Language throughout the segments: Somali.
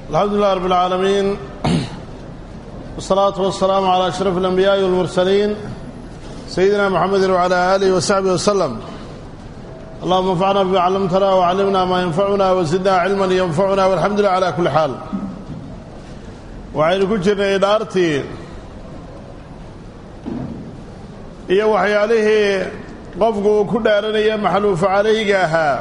الحمد لله رب العالمين والصلاة والسلام على أشرف الأنبياء والمرسلين سيدنا محمد وعلى آله وصحبه وسلم. اللهم انفعنا بما علمتنا وعلمنا ما ينفعنا وزدنا علما ينفعنا والحمد لله على كل حال. وعين كجرنا إدارتي iyo waxyaalihii qofku uu ku dhaaranaya maxluuf calayga ahaa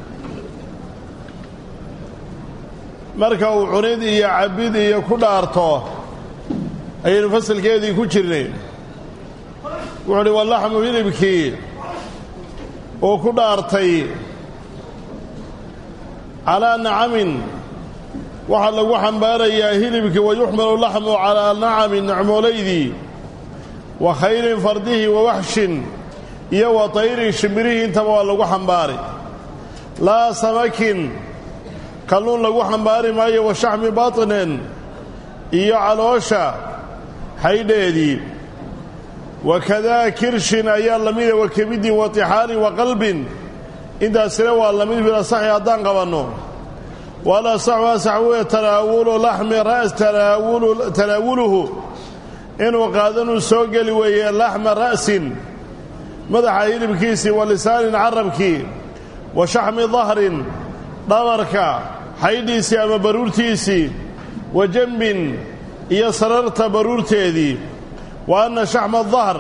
marka uu cunid iyo cabid iyo ku dhaarto ayaynu fasalkeedii ku jirnay. wuxuu hi walaxmu hilibkii uu ku dhaartay calaa nacamin waxaa lagu xambaarayaa hilibkii wayuxmalu laxmu calaa nacamin nacmoolaydii wa khayrin fardihi wa waxshin iyo wa tayrin shimbirihii intaba waa lagu xambaari. laa samakin kalluun lagu xambaari maayo wa shaxmi batnin iyo caloosha haydheedii wakadaa kirshin ayaa lamida wa kebidin wa tixaalin wa qalbin intaasina waa lamid bilasaxi haddaan qabanno. walasaxu asax weye tanaawulu laxmi ra's tanaawuluhu inuu qaadanuu soo geli weeye laxma ra'sin madaxa hilibkiisii wa lisaanin carabkii wa shaxmi dahrin dhabarka xaydhiisii ama baruurtiisii wa jambin iyo sararta baruurteedii. wa anna shaxma dahr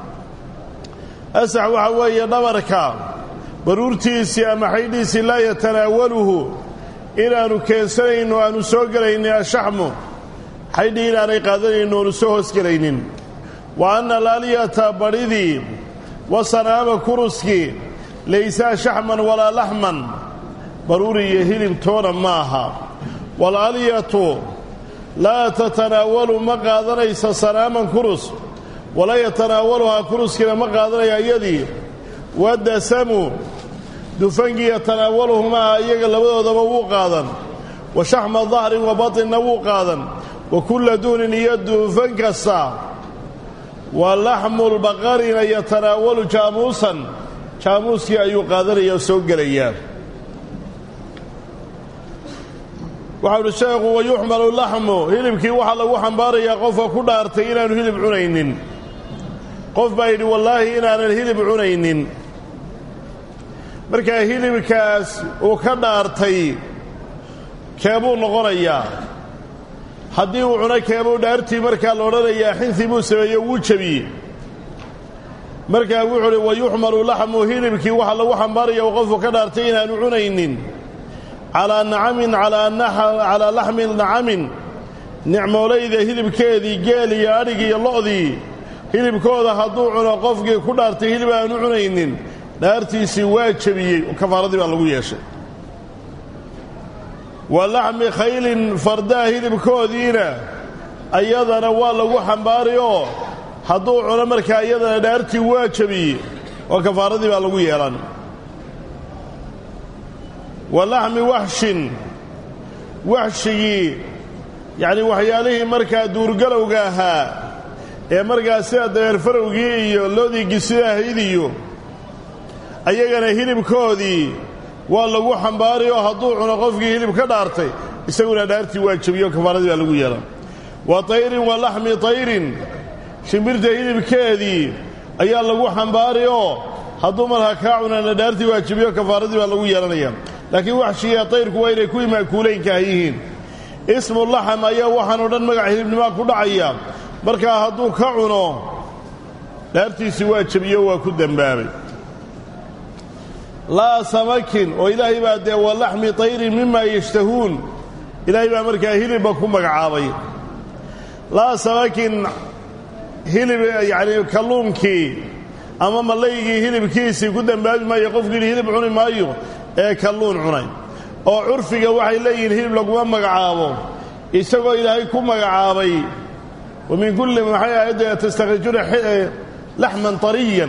asax waxaa weeye dhabarka baruurtiisii ama xaydhiisii laa yatanaawaluhu inaanu keensanayno aanu soo gelaynin ashaxmu xaydhii inaanay qaadanayno oonu soo hoosgelaynin. wa anna laaliyata badhidii wa sanaama kuruskii laysaa shaxman walaa laxman baruuri iyo hilib toona ma aha. walaaliyatu laa tatanaawalu ma qaadanaysa sanaaman kurus walaa yatanaawaluhaa kuruskiina ma qaadanaya iyadii. wadasamu dufankii yatanaawaluhumaa iyaga labadoodaba wuu qaadan. wa shaxma dahrin wa batinna wuu qaadan. wa kulla duunin iyo duufan kasta. wa laxmu lbaqarina yatanaawalu jaamuusan jaamuuskii ayuu qaadanaya oo soo gelayaa. waxau uhi sheekhu wayuxmalu laxmu hilibkii waxaa lagu xambaarayaa qofka ku dhaartay inaanu hilib cunaynin. qof baa yidhi wallaahi inaanan hilib cunaynin. markaa hilibkaas uu ka dhaartay keebuu noqonayaa? haddii uu cuno keebuu dhaartii markaa la odhanayaa xinsi buu sameeye wuu jebiyey. markaa wuxuu uhi wayuxmalu laxmu hilibkii waxaa lagu xambaaraya qofku ka dhaartay inaanu cunaynin calaa nacamin calaa laxmi nacamin nicmoolayda hilibkeedii geel iyo adhig iyo lo'dii hilibkooda hadduu cuno qofkii ku dhaartay hilib aanu cunaynin dhaartiisii waa jebiyey kafaaradii baa lagu yeeshay. wa laxmi khaylin fardaa hilibkoodiina ayadana waa lagu xambaari oo hadduu cuno markaa iyadana dhaartii waa jebiyey oo kafaaradii baa lagu yeelan. wa laxmi waxshin waxshigii yacni waxyaalihii markaa duurgalowga ahaa ee markaa sida dabeerfarowgii iyo loodii gisida ahayd iyo ayagana hilibkoodii waa lagu xambaari oo hadduu cuno qofkii hilib ka dhaartay isaguna dhaartii waa jebiyo kafaaradii baa lagu yeelan. wa tayrin wa laxmi tayrin shimbirta hilibkeedii ayaa lagu xambaari oo hadduu markaa kaa cunana dhaartii waa jebiyo kafaaradii baa lagu yeelanaya. laakiin waxshigiiya tayrku waa inay ku imaakuulaynkaah yihiin. ismu laxam ayaa waxaanoo dhan magac hilibnimaa ku dhacaya. markaa hadduu ka cuno dhaartiisii waa jebiyo waa ku dembaabay. laa samakin oo ilaahay baa dee wa laxmi tayrin mimaa yashtahuun ilaahay baa markaa hilibba ku magacaabay. laa samakin hilib yacni kalluunkii ama malaygii hilibkiisii ku dembaabi maayo qofkii hilib cuni maayo ee kalluun cunay. oo curfiga waxay leeyihiin hilib laguma magacaabo isagoo ilaahay ku magacaabay. wa min kulli maxay aayadda tastakhrijuuna laxman tariyan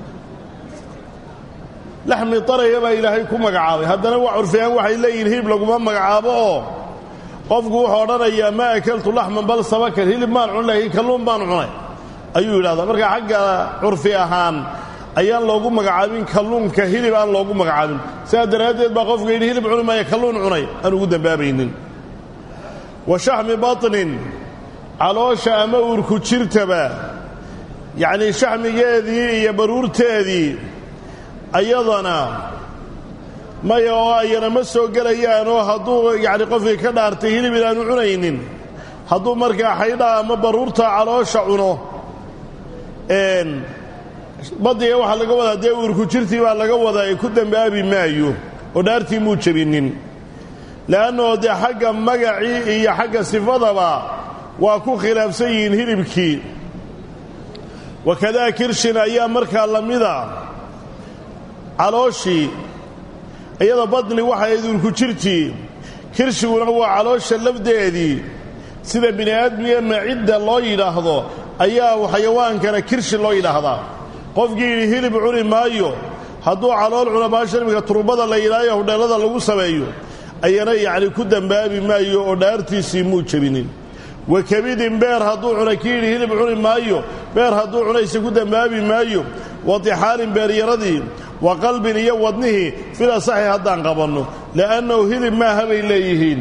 laxmi taraya baa ilaahay ku magacaabay. haddana waa curfigaan waxay leeyihiin hilib laguma magacaabo oo qofku wuxuu odhanayaa maa akaltu laxman bal sabakan hilib maan cun laakiin kalluun baan cunay ayuu yidhahdaa. markaa xagga curfi ahaan ayaan loogu magacaabin kalluunka hilib aan loogu magacaabin. sidaa daraaddeed baa qofka yidhi hilib cuni maayo kalluun cunay aan ugu dembaabaynin. وشحم بطن علوش أما أوركو جرتبا يعني شحم يذي يبرور تذي أيضنا ما يواينا مسو قليانو هدو يعني قفي كدارته هلي بلا نعنين هدو مركا حيدا أما برورتا علوش عنو إن بدي waxa laga wadaa deewir ku jirtii baa laga wadaa ay ku dambaabi maayo oo dhaartii muu jabinin laano de xagga magaci iyo xagga sifadaba waa ku khilaafsan yihiin hilibkii wakada kirshina ayaa markaa lamida calooshi iyada badni waxa ay ku jirtii kirshiguna waa caloosha lafdeedii sida bini aadmiga macidda loo yiraahdo ayaa xayawaankana kirshi loo yiraahdaa qofkii hilib cuni maayo hadduu calool cuno baashirmiga turbada la ilaayo hodheelada lagu sameeyo ayana yaani ku dambaabi maayo oo dhaartiisii muu jabinin wakabidin beer hadduu cuno kii hilib cuni maayo beer hadduu cunaysa ku dambaabi maayo wadixaalin beeryaradii wa qalbin iyo wadnihi fila saxiix haddaan qabanno laannahu hilib ma habay leeyihiin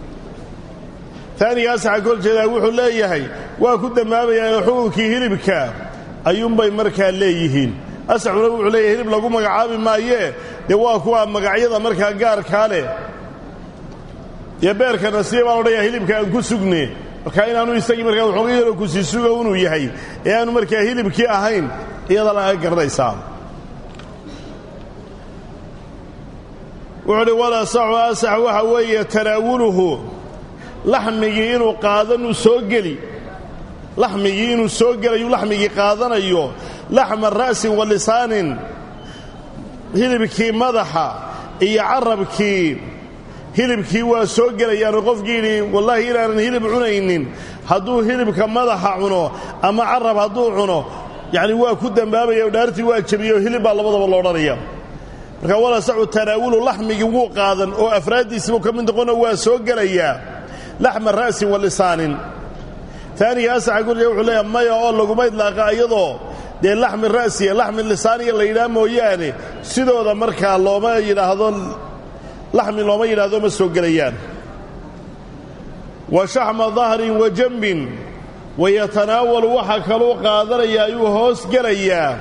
ثاني أسعى كل شيء وحول ليهي وأكو دمامي حقوكي هلبكا أيوم مركا ليهين أسعى وحول ليه هلب لقو مقعابي ما إيه دواكوا مقعيضا مركا قار كالي يبارك نسيبا وليه هلبكا أنكو سقني وكاين أنو يستقي مركا وحقيقا لكو سيسوغا ونو يهي أنو مركا هلبكي أهين إيضا لا أقر ريسان وعلي ولا سعى أسعى وحوية تناوله لحمي إنه قادن وسوقلي لحمي إنه سوقلي ولحمي قادن أيوه لحم الرأس واللسان هلبكي مدحة يعربكي هلبكي وسوقلي يعني قفقيني والله إلا أن هلب عنين هدو هلبك مدحة عنه أما عرب هدو عنه يعني هو كدن بابا يودارتي واجبيه هلب الله بضب الله رضيه ولا سعو تناول لحمي وقادن أو أفرادي سبوك من دقونه وسوقلي لحم الرأس واللسان ثاني أسعى يقول يوحو ليه ما يقول لكم ما يطلق أيضا دي لحم الرأس لحم اللسان اللي ينامه يعني سيدو ذا مركا الله ما يلاحظون لحم الله ما يلاحظون مسوق قليان وشحم ظهر وجنب ويتناول وحكالو قادر يا يوهوس قليان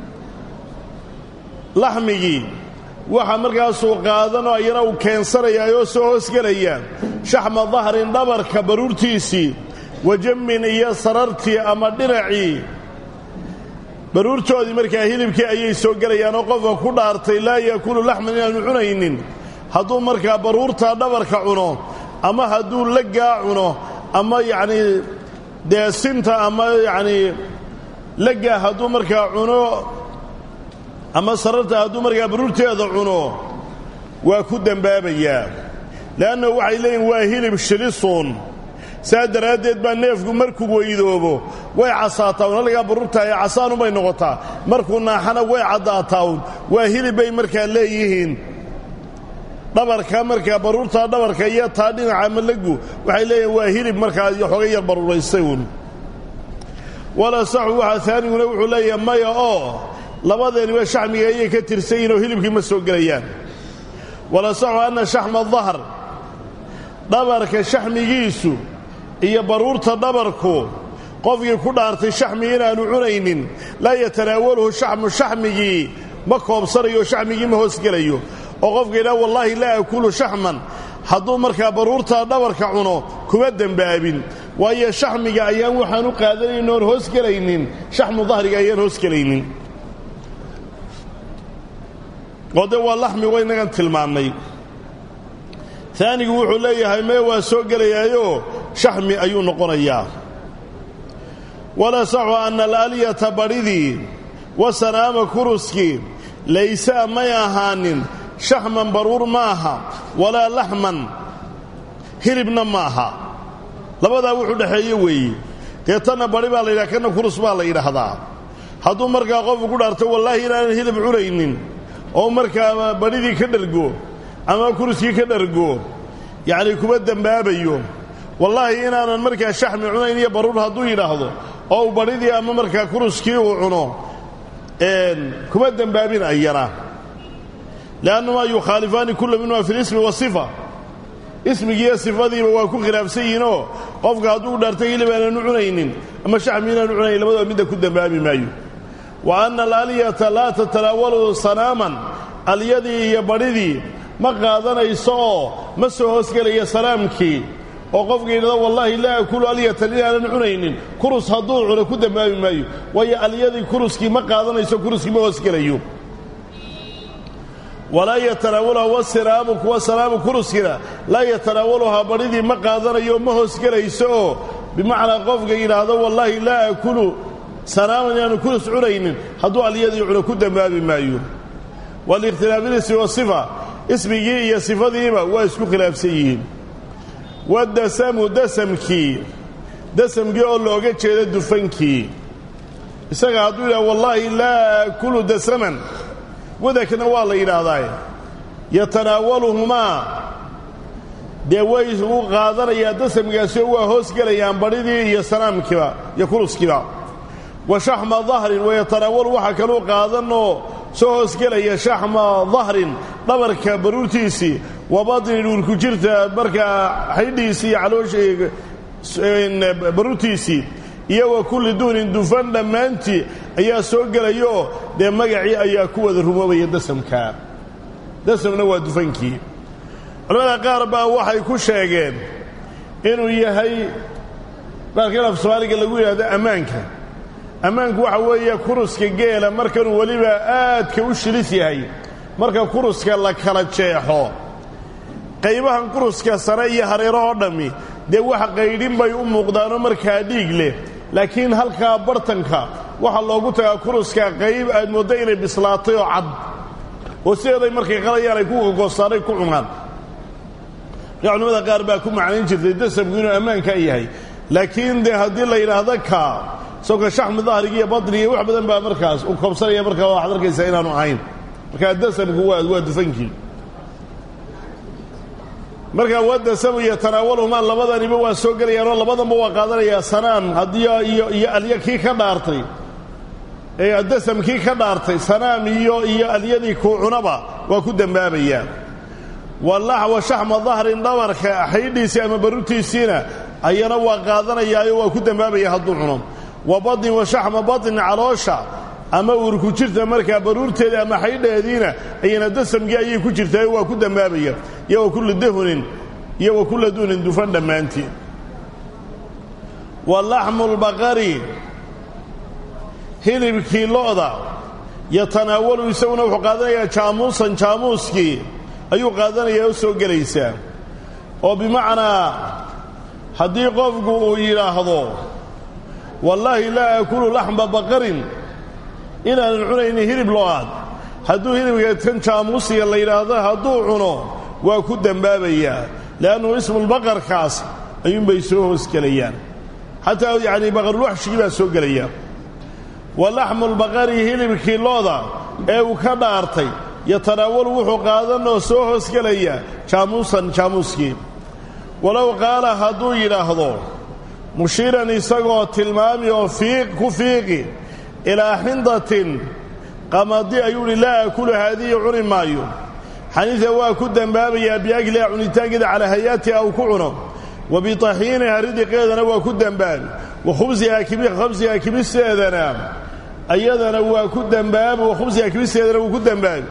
لحمي waxa markaas uu qaadano ayana uu keensanayaayo soo hoos galayaan shaxma dhahrin dhabarka baruurtiisi wajammin iyo sarartii ama dhinaci baruurtoodii markaa hilibkii ayay soo galayaan oo qofka ku dhaartay laa yakulu lahman inaan cunaynin hadduu markaa baruurta dhabarka cuno ama hadduu lagaa cuno ama yacni deesinta ama yacni lagaa hadduu markaa cuno أما صررت هدو مرقى برورتي هذا عنو وكو دنبابيا لأنه وحي لين واهيلي بالشليصون سادر هديت بان نيفكو مركو ويدوبو واي عصاتاون لقى برورتا يا عصانو باي نغطا مركو ناحنا واي عداتاون واهيلي باي مركا ليهين دبركا مركا برورتا دبركا يا تادين عامل لقو وحي لين واهيلي بمركا يحوغي البرورة يستيون ولا صحو واحد ثاني ونوحو لي ما يا لبادين وشحمي أي كتير سين وهلبك مسوق ريان ولا صعوا أن شحم الظهر دبرك شحمي يسوع هي برورة دبركو قفي كدارت شحمي هنا نعرين لا يتناوله شحمي مكوب صري وشحمي ما هو سكريو وقفي لا والله لا أكل شحما حضو مركا برورة دبرك عنو كمدن بابين وهي شحمي أيام وحنو قادرين نور هو سكرين شحم ظهر أيام هو سكرين قدوا اللحم وين كان تلمامي ثاني وحو ليهي ما وا سو غليايو شحمي ايو نقريا ولا صح ان الاليه بريدي وسلام كرسكي ليس ما يهانن شحما برور ماها ولا لحما هربنا ماها لبدا وحو دخايي وي تيتنا بري با ليرا كنا كرس با ليرهدا haduu marka qof ku dhaarto wallahi inaan hilib curaynin oo marka baridii ka dhalgo ama kursiga ka dhargo yaani kuma dambaabayo wallahi inaanan marka shaxmi cunayn iyo baruur haduu yiraahdo oo baridii ama marka kursiga uu cuno kuma dambaabin ayana laanna ma yukhalifani kullu minhu fi al-ism wa sifa ismigiiyo sifadiiba waa ku khilaafsanyihinoo qofka hadduu dhaartay hilib aanaanu cunaynin ama shaxmi inaanu cunayn labadaba midda ku dembaabi maayo wa anna alalyata laa tatanaawalu sanaaman alyadii iyo badhidii ma qaadanayso oo ma soo hoosgelaya sanaamkii oo qofka yidhahdo wallaahi laa akulu alyatan inaanan cunaynin kurus hadduu cuno ku dembaabi maayo waayo alyadii kuruskii ma qaadanayso kuruskii ma hoosgelayo walaa yatanaawaluha wasinaamu kuwa sanaamu kuruskina laa yatanaawaluhaa badhidii ma qaadanayo ma hoosgelayso oo bimacnaa qofka yidhaahdo wallaahi laa akulu sanaaman inaanu kurus cunaynin hadduu alyadii cuno ku dembaabi maayo walikhtilaafilismi wasifa ismigii iyo sifadiiba waa isku khilaafsan yihiin wadasamu dasamkii oo looga jeedo dufankii isaga hadduu yidhahdo wallaahi laa akulu dasaman wadakna waa la yidhaahdaa yatanaawaluhumaa dee way u qaadanayaa dasamkaasio waa hoosgelayaan badhidii iyo sanaamkiiba iyo kuruskiiba wa shaxma dahrin wayatanaawalu waxaa kaluu qaadanoo soo hoosgelaya shaxma dahrin dhabarka baruurtiisii wa badnin dhuurku jirta markaa xaydhiisii iyo calooshii baruurtiisii iyo wa kulli duunin dufan dhammaantii ayaa soo gelayoo dee magacii ayaa ku wada rumoobaya dasamka dasamna waa dufankii culamada qaar baa waxay ku sheegeen inuu yahay qaarkan af soomaaliga lagu yidhahdo ammaanku waxa weeye kuruska geela markanuu weliba aadka u shilis yahay marka kuruska la kala jeexo qaybahan kuruska sare iyo hareerahoo dhammi dee wax qaydhin bay u muuqdaanoo markaa dhiig leh laakiin halkaa bartanka waxaa loogu tagaa kuruska qayb aad mooddo inay bislaatay oo cad oo sideeday markay qalayaan ay ku gogoostaaray ku cunaan markaa culimmada qaar baa ku macnayn jirtay dasamku inuu ammaankaa yahay laakiin dee haddii la yidhaahdo kaa isagoo shaxmi dahrigi iyo badnigi wax badan baa markaas u koobsanaya markaa waxaad arkaysaa inaanu ahayn markaa dasamku waa dufankii markaa wadasamu yatanaawaluhumaa labadaniba waa soo gelayaanoo labadanba waa qaadanayaa sanaan haddii iyo alya kii ka dhaartay dasamkii ka dhaartay sanaam iyo alyadii kuu cunaba waa ku dembaabayaan wa shaxma dahrin dhabarka xaydhiisii ama barurtiisiina ayana waa qaadanayaayo waa ku dembaabaya hadduu cuno wa badnin wa shaxma badnin caloosha ama uurku jirta markaa baruurteeda ama xaydheediina ayana dasamkii ayay ku jirtaayo waa ku dembaabaya iyo wa kulli dahunin iyo wa kulla duunin dufan dhammaantii wa laxmu lbaqari hilibkii lo'da yatanaawalu isaguna wuxuu qaadanayaa jaamuusan jaamuuskii ayuu qaadanayaa u soo gelaysaa oo bimacnaa haddii qofku uu yidhaahdo wallaahi laa akulu laxma baqarin inaanan cunaynin hilib lo-aad hadduu hilibka kan jaamuusiga la yidhaahdo hadduu cuno waa ku dembaabayaa le'annuhu ismulbaqarkaas ayuunbay soo hoosgelayaan xataa yacnii baqarulwaxshigii baa soo gelaya wa laxmulbaqari hilibkii looda ee uu ka dhaartay yatanaawalu wuxuu qaadanoo soo hoosgelaya jaamuusan jaamuuskii walow qaala hadduu yidhaahdo mushiiran isagoo tilmaami oo ku fiiqi ilaa xindatin qamadi ayuu hi laa akulu haadihi cuni maayo xaniisa waa ku dembaabayaa biakliha cunitaankeeda calaa hayaatiha uu ku cuno wa bitaxiiniha ridiqeedana waa ku dembaabi wa khubsihaa kimisteedana ayadana waa ku dembaabi wa khubsihaa kimisteedana wuu ku dembaabi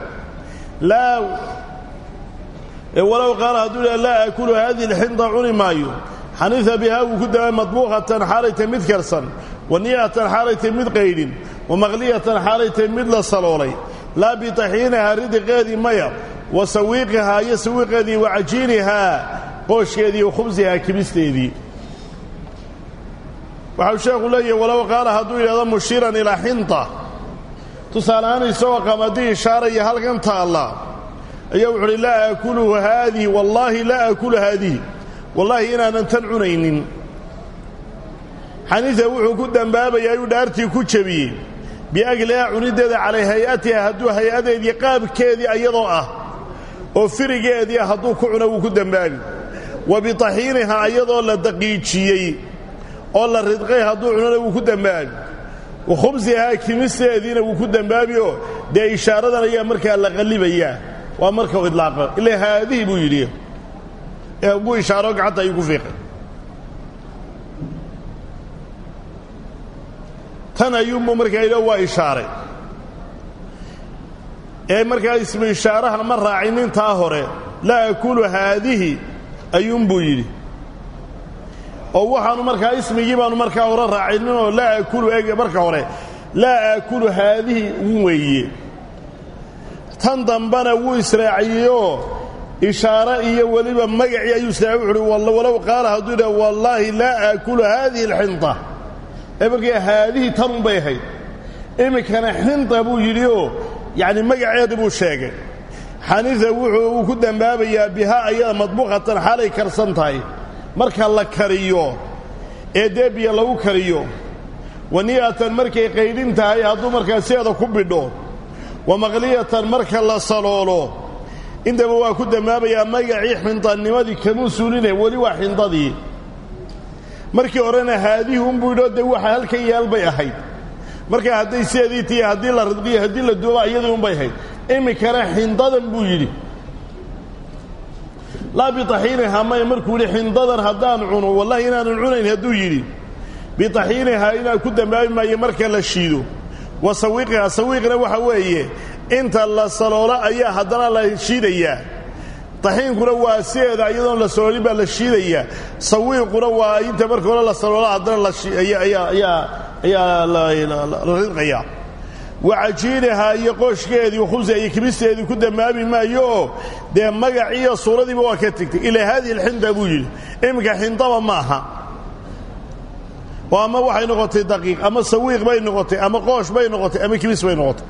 walow qaala hadduu yidhaha laa akulu haadihi alxinda cuni maayo xaniisa bihaa wuu ku dembaabi madbuuqatan xaalaytay mid karsan wa niyatan xaalaytay mid qaydhin wa maqliyatan xaalaytay mid la saloolay laa bitaxiinihaa ridiqeedii maya wa sawiiqihaa iyo sawiiqeedii wa cajiinihaa qooshkeedii wa khubsihaa kimisteedii waxau sheekhu leeyahay walow qaala hadduu yidhahdo mushiiran ilaa xinta tusaale ahaan isagoo qamadii ishaaraya halkan taalla ayaa wuxu uhi laa akulu haadihi wallaahi laa akulu haadihi wallaahi inaanan tan cunaynin xaniisa wuxuu ku dembaabayaa ayuu dhaartii ku jebiyey biaklihaa cunideeda calay hay-atiha hadduu hay-adeedii qaabkeedii ayadoo ah oo firigeedii ah hadduu ku cuno wuu ku dembaabi wa bitaxiinihaa ayadoo la daqiijiyey oo la ridqay hadduu cunona wuu ku dembaabi wa khubsihaa kimisteediina wuu ku dembaabi oo dee ishaaradan ayaa markaa la qallibayaa waa marka u idlaaqa ilaa haadihi buu yidhi ee ugu ishaaro gacanta ay ku fiiqay tan ayuunbu markaa ila waa ishaaray ee markaa ismu ishaaraha ma raacin intaa hore laa akulu haadihi ayuunbuu yidhi oo waxaanu markaa ismigii baanu markaa hore raacininoo laa akulu marka hore laa akulu haadihi uun weeye tan dambana wuu israaciyeyoo ishaare iyo weliba magacii ayuu israaciy wuxu uhi walow qaala hadduu yidhaha wallaahi laa aakulu haadihi alxinta ee markaa haadihi tanun bay ahayd iminkana xinta buu yidhioo yacni magaceeda buu sheegay xaniifa uu ku dembaabayaa bihaa ayada madbuuqatan xaalay karsan tahay marka la kariyo ee dee biyo lagu kariyo waniyatan markay qaydhin tahay hadduu markaa sideeda ku bidho wa maqliyatan marka la saloolo intaba waa ku dembaabayaa magacii xintanimadii kamuu suulinay weli waa xintadii markii horena haadihi unbuu yidhoo dee waxa halkan yaal bay ahayd markaa hadday sideedii tihi haddii la ridqiyo haddii la duuba iyadii unbay ahayd iminkana xindadan buu yidhi laa bitaxiinihaa maya markuu yidhi xindadan haddaan cuno wallahi inaanan cunayn hadduu yidhi bitaxiinihaa inaan ku dembaabi maayo marka la shiido wa sawiiqihaa sawiiqna waxa weeye inta la saloolo ayaa haddana la shiidayaa taxiinkuna waa sideeda iyadoon la saloolin baa la shiidayaa sawiiquna waa inta marka hore la saloolo haddana ayaa la ridqayaa wacajiinahaa iyo qooshkeedii khubsi iyo kibisteedii ku dembaabi maayo oo dee magaciiyo suuradiiba waa ka tegtay ilaa haadihi alxinda buu yidhi iminka xindaba ma aha oo ama waxay noqotay daqiiq ama sawiiq bay noqotay ama qoosh bay noqotay ama kibis bay noqotay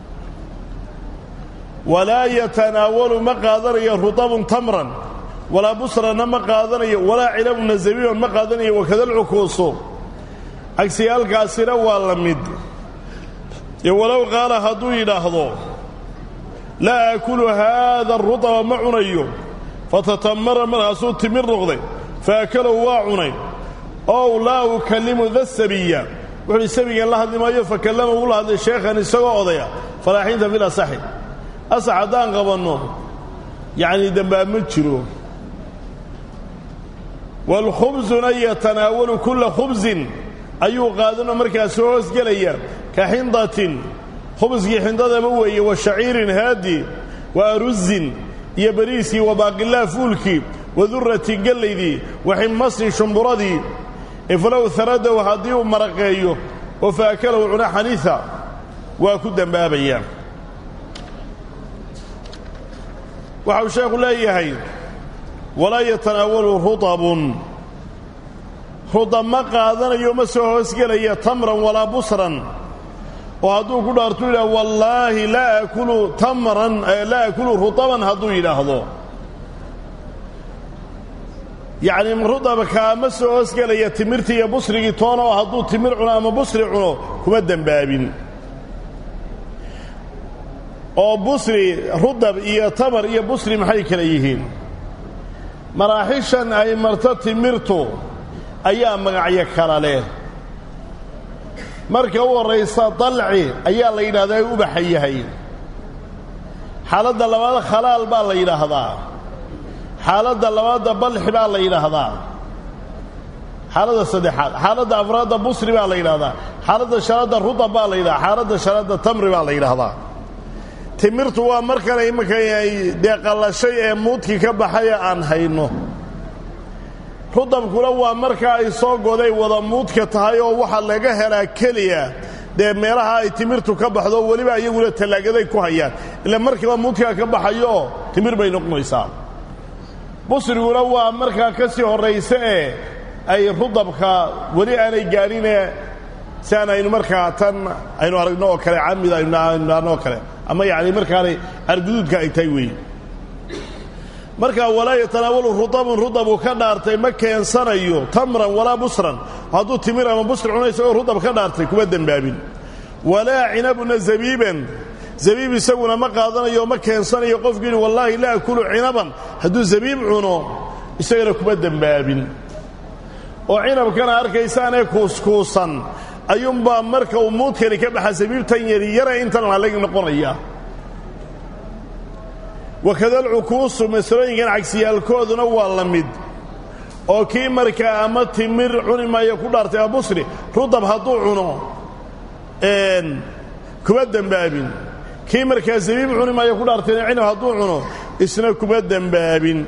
walaa yatanaawalu ma qaadanayo rutabun tamran walaa busranna ma qaadanayo walaa cinabuna zabiiban ma qaadanayo wakadalcukuuso cagsiyaalkaasina waa la mid walow qaala hadduu yidhaahdo laa aakulu haada arutaba ma cunayo fatatamara markaasuu timir noqday faakalahu waa cunay ow laa ukallimu da sabiya wuxuuhi sabigan la hadli maayo fakallama uu la hadlay sheekhan isagoo odaya falaaxinta fil asaxi asax haddaan qabanno yacnii dembaab ma jiro waalkhubsuna yatanaawalu kulla khubsin ayuu qaadanoo markaas soo hoosgelaya ka xindatin khubskii xindadaba weeye wa shaciirin haadi wa aruzin iyo bariiskii wa baaqilaa fuulkii wa durratin gellaydii wa ximmasin shumburadii ifalow haradow haddii uu maraqeeyo oo faakalahu cuna xaniifa waa ku dembaabayaan waxau sheekhu leeyahay walaa yatanaawalu rutabun rudab ma qaadanayo ma soo hoosgelaya tamran walaa busran oo hadduu ku dhaartu yidhaah wallaahi laa aakulu tamran laa aakulu rutaban hadduu yidhaahdo yacni rudabkaa ma soo hoosgelaya timirtii iyo busrigii toona oo hadduu timir cuno ama busri cuno kuma dembaabin oo busri rudab iyo tamar iyo busri maxay kala yihiin maraaxishan ay marto timirtu ayaa magacyo kala leh marka u horraysa dalci ayaa la yidhahdaa ubaxa yahay xaaladda labaad khalaal baa la yidhaahdaa xaaladda labaadda balxi baa la yidhaahdaa xaaladda saddexaad xaaladda afraadda busri baa la yidhahdaa xaaladda shanaadda rudab baa la yidhahdaa xaaladda shanaadda tamri baa la yidhaahdaa timirtu waa markan imankay dee qallashay ee muudkii ka baxaya aan hayno rudabkuna waa markaa ay soo goday wada muudka tahay oo waxaa laga helaa keliya dee meelaha ay timirtu ka baxdo weliba iyaguna tallaagaday ku hayaan ila markiiba muudkaa ka baxayo timir bay noqonaysaa busriguna waa markaa ka sii horraysa ee ay rudabka weli aanay gaadhinee si aan aynu markaa tan aynu aragno oo kale camid aynu naano oo kale ama yacni markaanay arguduudka ay tahay weeye markaa walaa yatanaawalu rutabun rudabuu ka dhaartay ma keensanayo tamran walaa busran hadduu timir ama busri cuna isagoo rudab ka dhaartay kuma dembaabin walaa cinabuna zabiiban zabiib isaguna ma qaadanayo ma keensanayo qofku yidhi wallaahi laa akulu cinaban hadduu zabiib cuno isagana kuma dembaabin oo cinabkana arkaysaanee kuuskuusan ayuunbaa marka uu muudkani ka baxa zabiibtan yari yara intan lalag noqonaya wakada alcukuusu masalooyinkan cagsiyaalkooduna waa la mid oo kii markaa ama timir cuni maayo ku dhaartay abusri rudab hadduu cuno kuma dembaabin kii markaa zabiib cuni maayo ku dhaartayna cinab hadduu cuno isna kuma dembaabin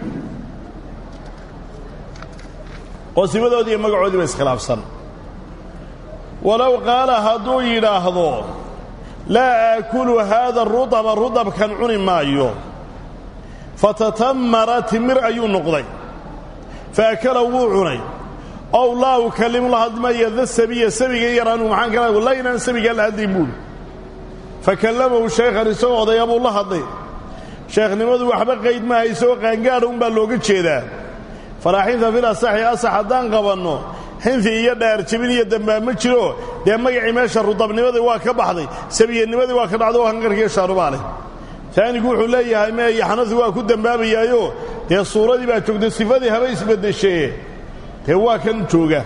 oo sibadoodii iyo magacoodii ba iskhilaafsan walow qaala hadduu yidhaahdo laa aakulu haada rudaba rudabkan cuni maayo fatatammara timir ayuu noqday faakala wuu cunay ow laa ukallimu la hadmaya da sabiya sabiga yaraanu maxaan kala la inaan sabiga la hadlin buuli fakallamahu shaykhan isagoo odaya buu la hadlay sheekhnimadu waxba qayd maaha isagoo qaangaadha unbaa looga jeedaa faraaxinta fil asaxi asax haddaan qabanno xinfi iyo dhaarjabin iyo dambaab ma jiro dee magacii meesha rudabnimadii waa ka baxday sabiyanimadii waa ka dhacdo oo hanqarkiiyo shaarubaa leh taanigu wuxuu leeyahay meeya xanafi waa ku dembaabayaayo dee suuradii baa joogtay sifadii haba isbeddeshee dee waa kan jooga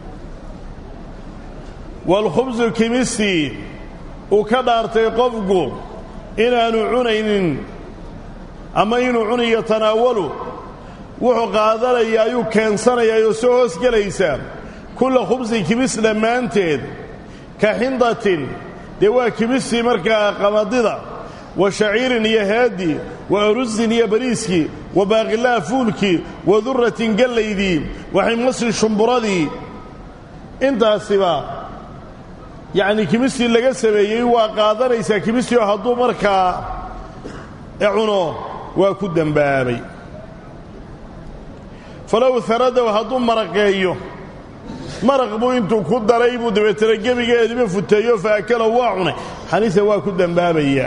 waalkhubsu kimistii uu ka dhaartay qofku inaanu cunaynin ama inuu cunayo tanaawalu wuxuu qaadanaya ayuu keensanayaa oo soo hoosgelaysaa kulla khubsi kimis dhammaanteed ka xindatin dee waa kimistii markaa qamadida wa shaciirin iyo haadi wa arusin iyo bariiskii wa baaqilaa fuulkii wa durratin gallaydii wa ximasi shumburadii intaasiba yacnii kimistii laga sameeyey waa qaadanaysaa kimistii oo hadduu markaa cuno waa ku dembaabay falow haradow hadduu maraqeeyo maraq buu intuu ku daray buu dabeetana gebigeediba futeeyo fa akala waa cunay xaniisa waa ku dembaabayaa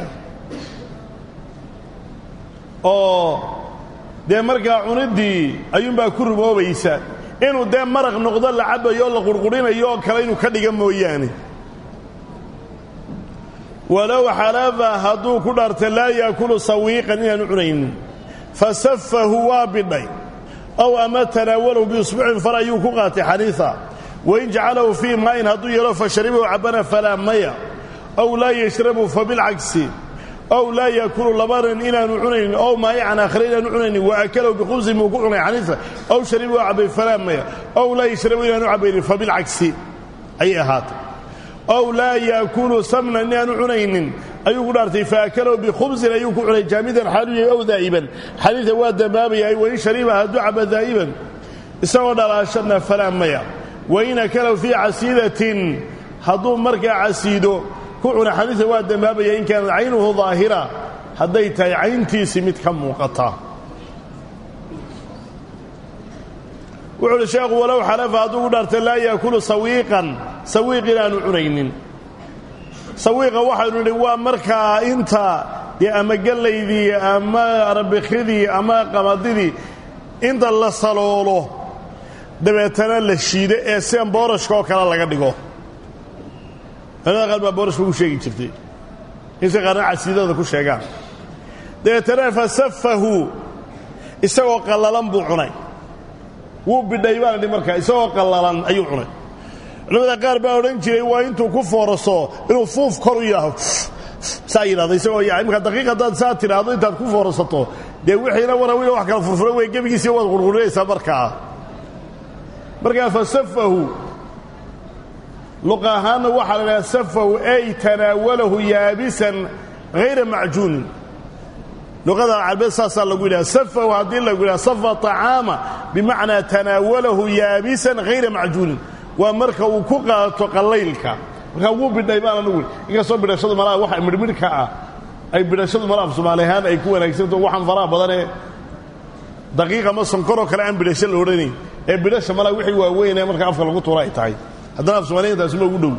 oo dee markaa cuniddii ayuunbaa ku rumoobaysa inuu dee maraq noqdo la cabbayo oo la qurqurinayo oo kale inuu ka dhiga mooyaane walow xalafa hadduu ku dhaarta laa yaakulu sawiiqan inaanu cunaynin fasafahu waa bidhay ow ama tanaawalahu biusbuucin far ayuu ku qaatay xaniisa wain jacalahu fii maa'in hadduu yeelo fasharibahu cabbana falaa maya ow laa yashrabu fabilcagsi ow laa yaakulu labanan inaanu cunaynin ow maa'ican aakhare inaanu cunaynin wa akalahu bikhubsin buu ku cunay xaniisa ow sharibahu cabbay falaa maya ow laa yashrabu inaanu cabbaynin fabilcagsi ayay ahaatay ow laa yaakulu samnan inaanu cunaynin ayuu ku dhaartay faakalahu bikhubsin ayuu ku cunay jaamidan xaaluyahay ow daa'iban xadiida waa dembaabayahay wain shariba hadduu caba daa'iban isagoo dhalaashana falaa maya wain akalahu fii casiidatin hadduu markaa casiido ku cuna xadiida waa dembaabaya in kaanad caynuhu daahira hadday tahay cayntiisii mid ka muuqata wuxuu uhi sheekhu walow xalafa hadduu ku dhaartay laa yaakulu sawiiqan sawiiq inaanu cunaynin sawiiqa waxaynu nidhi waa markaa inta dee ama gallaydii ama arabikidii ama qamadidii inta la saloolo dabeetana la shiido ee sidan boorashka oo kale laga dhigo culamada qaar baa boorashka ugu sheegi jirtay inse qaarna casiidada ku sheegaan dabeetana fasafahu isagoo qallalan buu cunay wuu bidhay baa la dhi markaa isagoo qallalan ayuu cunay culamada qaar baa odhan jiray waa intuu ku fooraso inuu fuuf kor u yidhaaho saa yidhahdo isagoo imika daqiiq haddaad saa tidhaahdo intaad ku foorasato dee wixiina warawina wax kala furfura wey gebigiisii waad qurqurinaysaa markaa fasafahu luqa ahaanna waxaa la idhaha safahu ay tanaawalahu yaabisan hayra macjuunin luqada carbeed saasaa lagu yidhaha safahu haddii lagu yidhaha safa طacaama bimacnaa tanaawalahu yaabisan hayra macjuunin waa marka uu ku qaato qallaylka markaa wuu bidhay baan anugu inkastoo bidhashadu malaha waxa midhmidhka ah ay bidhashadu malaha Soomaali ahaan ay ku wanaagsanto waxaan faraha badan ee daqiiqa ma sonkoro kale aan bidhasho la odhanayn ee bidhasha malaha wixii waaweyn ee marka afka lagu tuuro ay tahay haddana Soomaaliyeed ma ugu dhow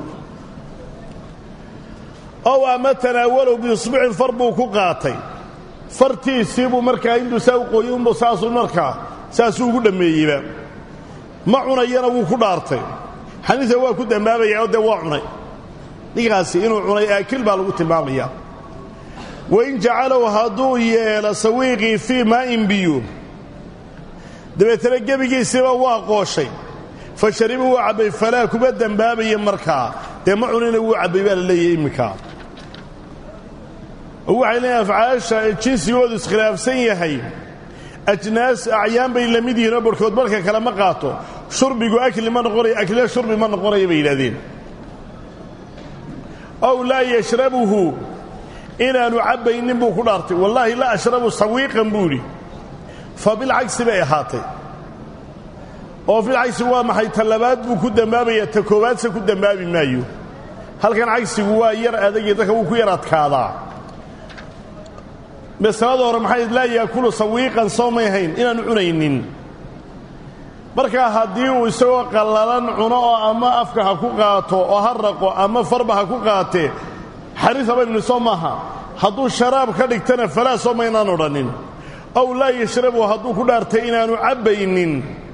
ow ama tanaawalow biusbuucin far buu ku qaatay fartiisii buu markaa intuu saa u qoyay unbuu saasuu ugu dhammeeyeyba ma cunayana wuu ku dhaartay xaniisa waa ku dembaabayaa oo dee waa cunay ninkaasi inuu cunay aakil baa lagu tilmaamayaa wain jacalow hadduu yeelo sawiiqii fii maa'in biyo dabeetana gebigiisiiba waa qooshay fa shariba wuu cabbay falaa kuma dembaabaya markaa dee ma cunina wuu cabbay baa la leeyahay imminkaa waxay leeyahay afcaasha jinsigoodu iskhilaafsan yahay ajnaas acyaan bay la mid yihiin oo barkood marka kale ma qaato shurbigu akli ma noqonayo akli shurbi ma noqonayo bay yidhaahdeen aw laa yashrabuhu inaanu cabbaynin buu ku dhaartay wallaahi la ashrabu sawiiqan buu yidhi fa bilcagsi bay ahaatay oo bilcagsi waa maxay talabaad buu ku dambaabaya ta koowaadse ku dambaabi maayo halkan cagsigu waa yar adagii dadka wuu ku yar adkaadaa masalada hore maxay laa yaakulu sawiiqan soo may hayn inaanu cunaynin markaa haddii uu isagoo qallalan cuno oo ama afka ha ku qaato oo ha raqo ama farba ha ku qaatee xariisa baynu soo maaha hadduu sharaab ka dhigtana falaa soo maynaan odhanin aw laa yashrabu hadduu ku dhaartay inaanu cabbaynin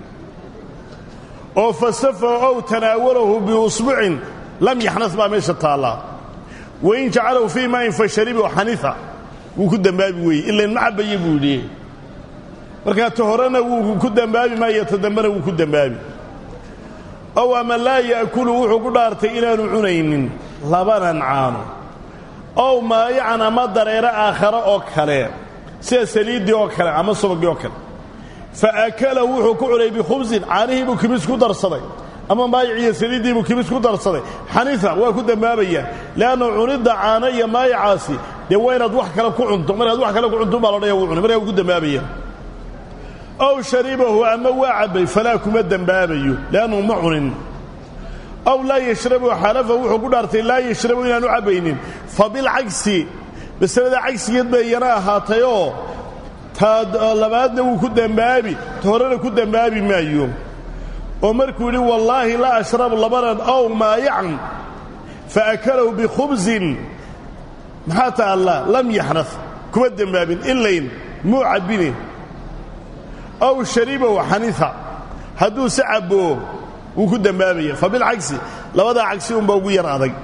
oo fasafa ow tanaawalahu biusbucin lam yaxnas baa meesha taallaa wain jacalahu fii maain fasharibu xanifa wuu ku dambaabi weeye ilain ma cabbaye buu yidhi markaa ta horena wuu ku dambaabi maayo ta dambena wuu ku dambaabi ow ama laa ya'kulu wuxuu ku dhaartay inaanu cunaynin labanan caano ow maayacan ama dareero aakhare oo kale sida saliiddii oo kale ama subagii oo kale fa akalahu wuxuu ku cunay bikhubsin caanihii buu kibis ku darsaday ama maayiciyo saliiddii buu kibis ku darsaday xanifa waa ku dambaabayaa le'annu cunidda caano iyo maayacaasi dee waa inaad wax kale ku cunto markaad wax kale ku cunto baa lodhaya wuu cunay markaa wuu ku dambaabaya ow sharibahu ama waa cabbay falaa kuma dembaabayo le'annu ma cunin ow laa yashrabu xalafa wuxuu ku dhaartay laa yashrabu inaanu cabbaynin fa bilcagsi masalada cagsigeed bay yana ahaatayoo taa labaadna wuu ku dembaabi ta horena ku dembaabi maayo oo markuu yidhi wallaahi la ashrabu labanan ow maayacan fa akalahu bikhubsin maxaa taalla lam yaxnas kuma dembaabin ilayn muu cabbinin ow sharibahu xanifa hadduu se cabbo wuu ku dembaabaya fa bilcagsi labadaa cagsi unbaa ugu yar adag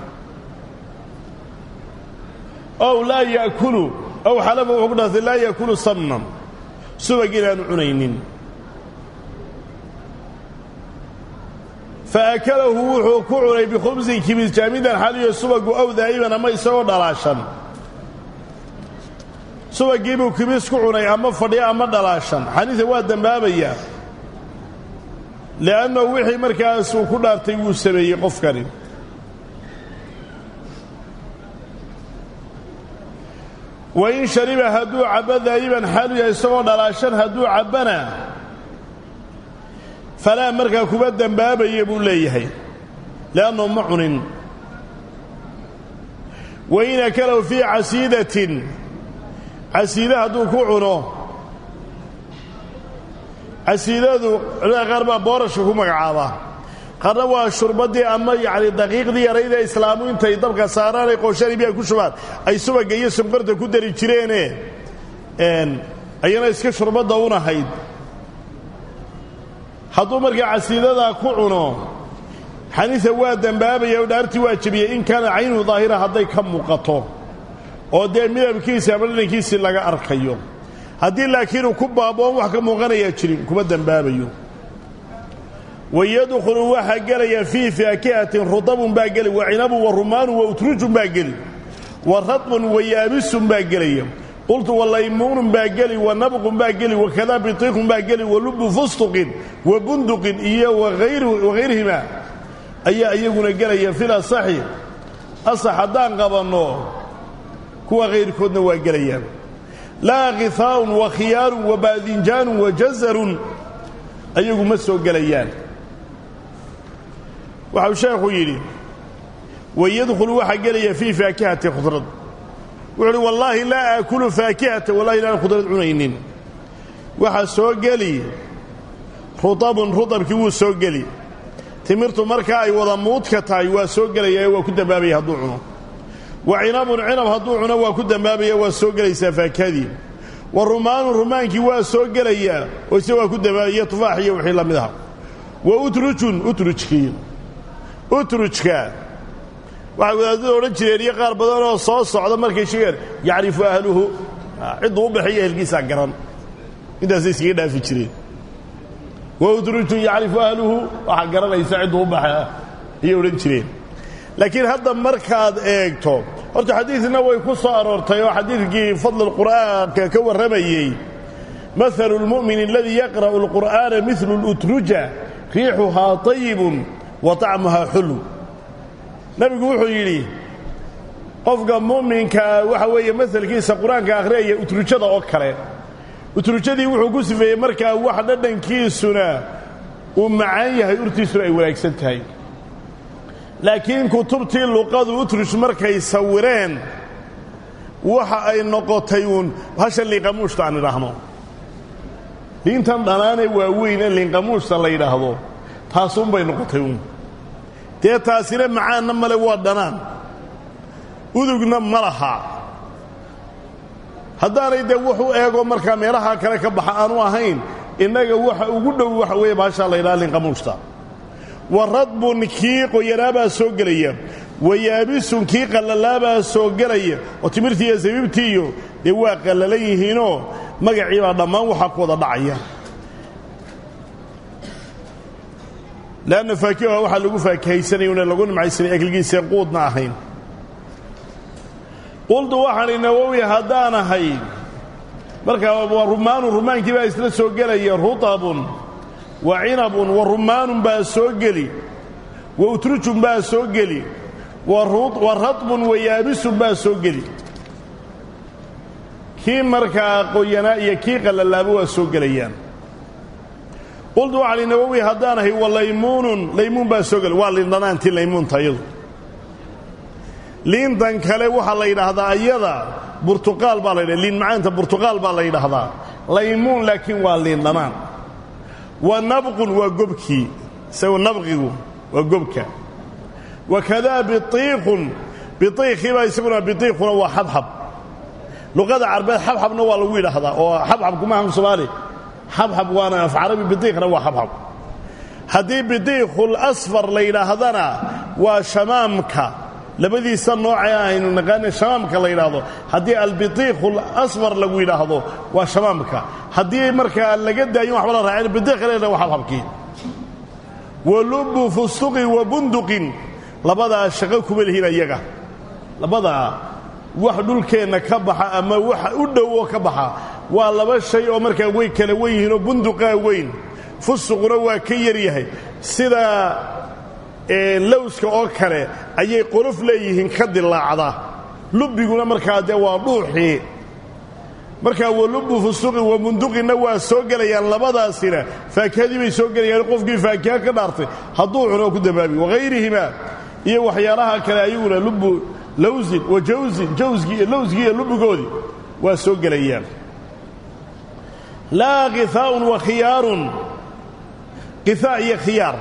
ow laa ya'kulu ow xalafa wuxuu ku dhaartay laa ya'kulu samnan subag inaanu cunaynin fa akalahu wuxuu ku cunay bikhubsin kibis jaamidan xaliyo subagu ow daa'iban ama isagoo dhalaashan subagii buu kibis ku cunay ama fadhiyo ama dhalaashan xaniisa waa dembaabayaa li'annahu wixii markaas uu ku dhaartay wuu sameeyey qofkani wain shariba hadduu cabbo daa'iban xaalu yahay isagoo dhalaashan hadduu cabbana falaa markaa kuma dembaabaya buu leeyahay li'annahu ma cunin wain akalahu fii casiidatin casiida hadduu ku cuno casiidadu culimada qaar baa boorashka ku magacaabaa qaarna waa shurbaddii ama yacni daqiiqdii yarayd ee islaamu intay dabka saaraan ay qooshaan biyaha ku shubaan ay subagga iyo sonkorta ku dari jireene ayana iska shurbadda unahayd hadduu markaa casiidadaa ku cuno xaniisa waa dembaabaya oo dhaartii waa jebiyey in kaana caynu daahira hadday ka muuqato oo dee midabkiisii ama dhanankiisii laga arkayo haddii laakiin uu ku baaboon wax ka muuqanayaa jirin kuma dembaabayo wayadkhulu waxaa gelaya fii faakihatin rudabun baa geli wa cinabun wa rumaanun wa utrujun baa geli wa radbun wa yaabisun baa gelaya qultu wa laymuunun baa geli wa nabqun baa geli wakadaa bitiiqun baa geli wa lubu fustuqin wa bunduqin iyo waghayrihima ayaa iyaguna gelaya fil asaxi asax haddaan qabanno kuwa hayrkoodna waa gelayaan laa khihaa'un wa khiyaarun wa baadinjaanun wa jazarun ayagu ma soo gelayaan waxau sheekhu yidhi wayadkhulu waxaa gelaya fii faakihati khudrad wuxuu uhi wallaahi laa aakulu faakihata wallahi inaan khudrad cunaynin waxaa soo geli rudabun rudabkii wuu soo geli timirtu markaa ay wada muudka tahay waa soo gelaya waa ku dambaabaya hadduu cuno wa cinabun cinab hadduu cuno waa ku dambaabaya waa soo gelaysaa faakihadii wa rumaanun rumaankii waa soo gelayaa oo ise waa ku dambaabaya iyo tufaax iyo wixii la mid aha wa utrujun utrujkii utrujka waxay wadaadada odhan jireen iyo qaar badan oo soo socda markay sheegeen yacrifu ahluhu cidduu u baxay ehelkiisaa garan intaasay iskaga dhaafi jireen wa utrujun yacrifu ahluhu waxaa garanaysa cidduu u baxa ayay odhan jireen laakiin hadda markaad eegto horta xadiidna way ku soo aroortay oo xadiidkii fadl alqur'aanka ka warramayey mathalu lmu'min alladii yaqra'u alqur'aana mithlu alutruja riixuhaa tayibun wa طacmuhaa xulu nebigu wuxuu yidhi qofka mu'minkaa waxa weeye masalkiisa qur-aanka akhriyaya utrujada oo kale utrujadii wuxuu ku sifeeyey markaa wax dhadhankiisuna uu macaan yahay urtiisuna ay wanaagsan tahay laakiin kutubtii luqadu utruj markay sawireen waxa ay noqotay uun hasha liinqamuushta aan idhaahno liintan dhanaanee waaweyn ee liinqamuushta la yidhaahdo taasuunbay noqotay uun dee taasina macaanna male waa dhanaan udugna ma laha haddaanay dee wuxuu eego markaa meelaha kale ka baxa aanu ahayn innaga waxa ugu dhow waxa weeye baashaa la yidhaha liinqamuushta wa radbun kii qoyanaabaa soo gelaya wa yaabisun kii qallalaabaa soo gelaya oo timirtii iyo sabiibtii iyo dee waa qallalan yihiinoo magacii baa dhammaan waxaa ku wada dhacaya leanna faakiha waxaa lagu faakihaysanaya una lagu nimcaysanay akligiisee quudna ahayn qultu waxaan nawowi haddaan ahay markaa waa rumaanun rumaankii baa isla soo gelaya rutabun wa cinabun wa rumaanun baa soo geli wa utrujun baa soo geli wa radbun wa yaabisun baa soo geli kii markaa qoyanaa iyo kii qallalaaba waa soo gelayaan qultu waxaan nawowi haddaan ahay wa laymuunun laymuun baa soo geli waa liindhanaantii laymuunta iyadu liintan kale waxaa la yidhaahdaa ayada burtuqaal baa la yidhahda liin macaanta burtuqaal baa la yidhaahdaa laymuun laakiin waa liin dhanaan wa nabqun waa gobkii isagoo nabqigu waa gobka wakadaa biiiqun biiiqiibaa isaguna biiiquna waa xabxab luqada carbeed xabxabna waa lagu yidhaahdaa oo xabxabku maaha soomaali xabxab waana af carabi biiiqna waa xabxab haddii biiiqul asfar la yidhaahdana waa shamaamka labadiisa noocee aynu naqaana shamaamka la yidhaahdo haddii albiiqul asfar lagu yidhaahdo waa shamaamka haddii markaa laga daayin waxba la raacin biiq leena waa xabxabkii wa lubbu fustuqin wa bunduqin labadaa shaqo kuma lihiin iyaga labadaa wax dhulkeenna ka baxa ama wax u dhow oo ka baxa waa laba shay oo markaa way kala wen yihiin oo bunduqaa weyn fusuquna waa ka yar yahay sida lowska oo kale ayay qolof leeyihiin ka dilaacda lubbiguna markaa dee waa dhuuxii markaa walubbu fusuqin wa bunduqinna waa soo gelayaan labadaasina faakihadii bay soo gelayaan qofkii faakiha ka dhaartay hadduu cuno ku dambaabi wahayrihimaa iyo waxyaalaha kale ayaguna lubbu lawsin wa jawsin jawsgii iyo lowsgii iyo lubbigoodii waa soo gelayaan laa qithaaun wa khiyaarun qithaa iyo khiyaar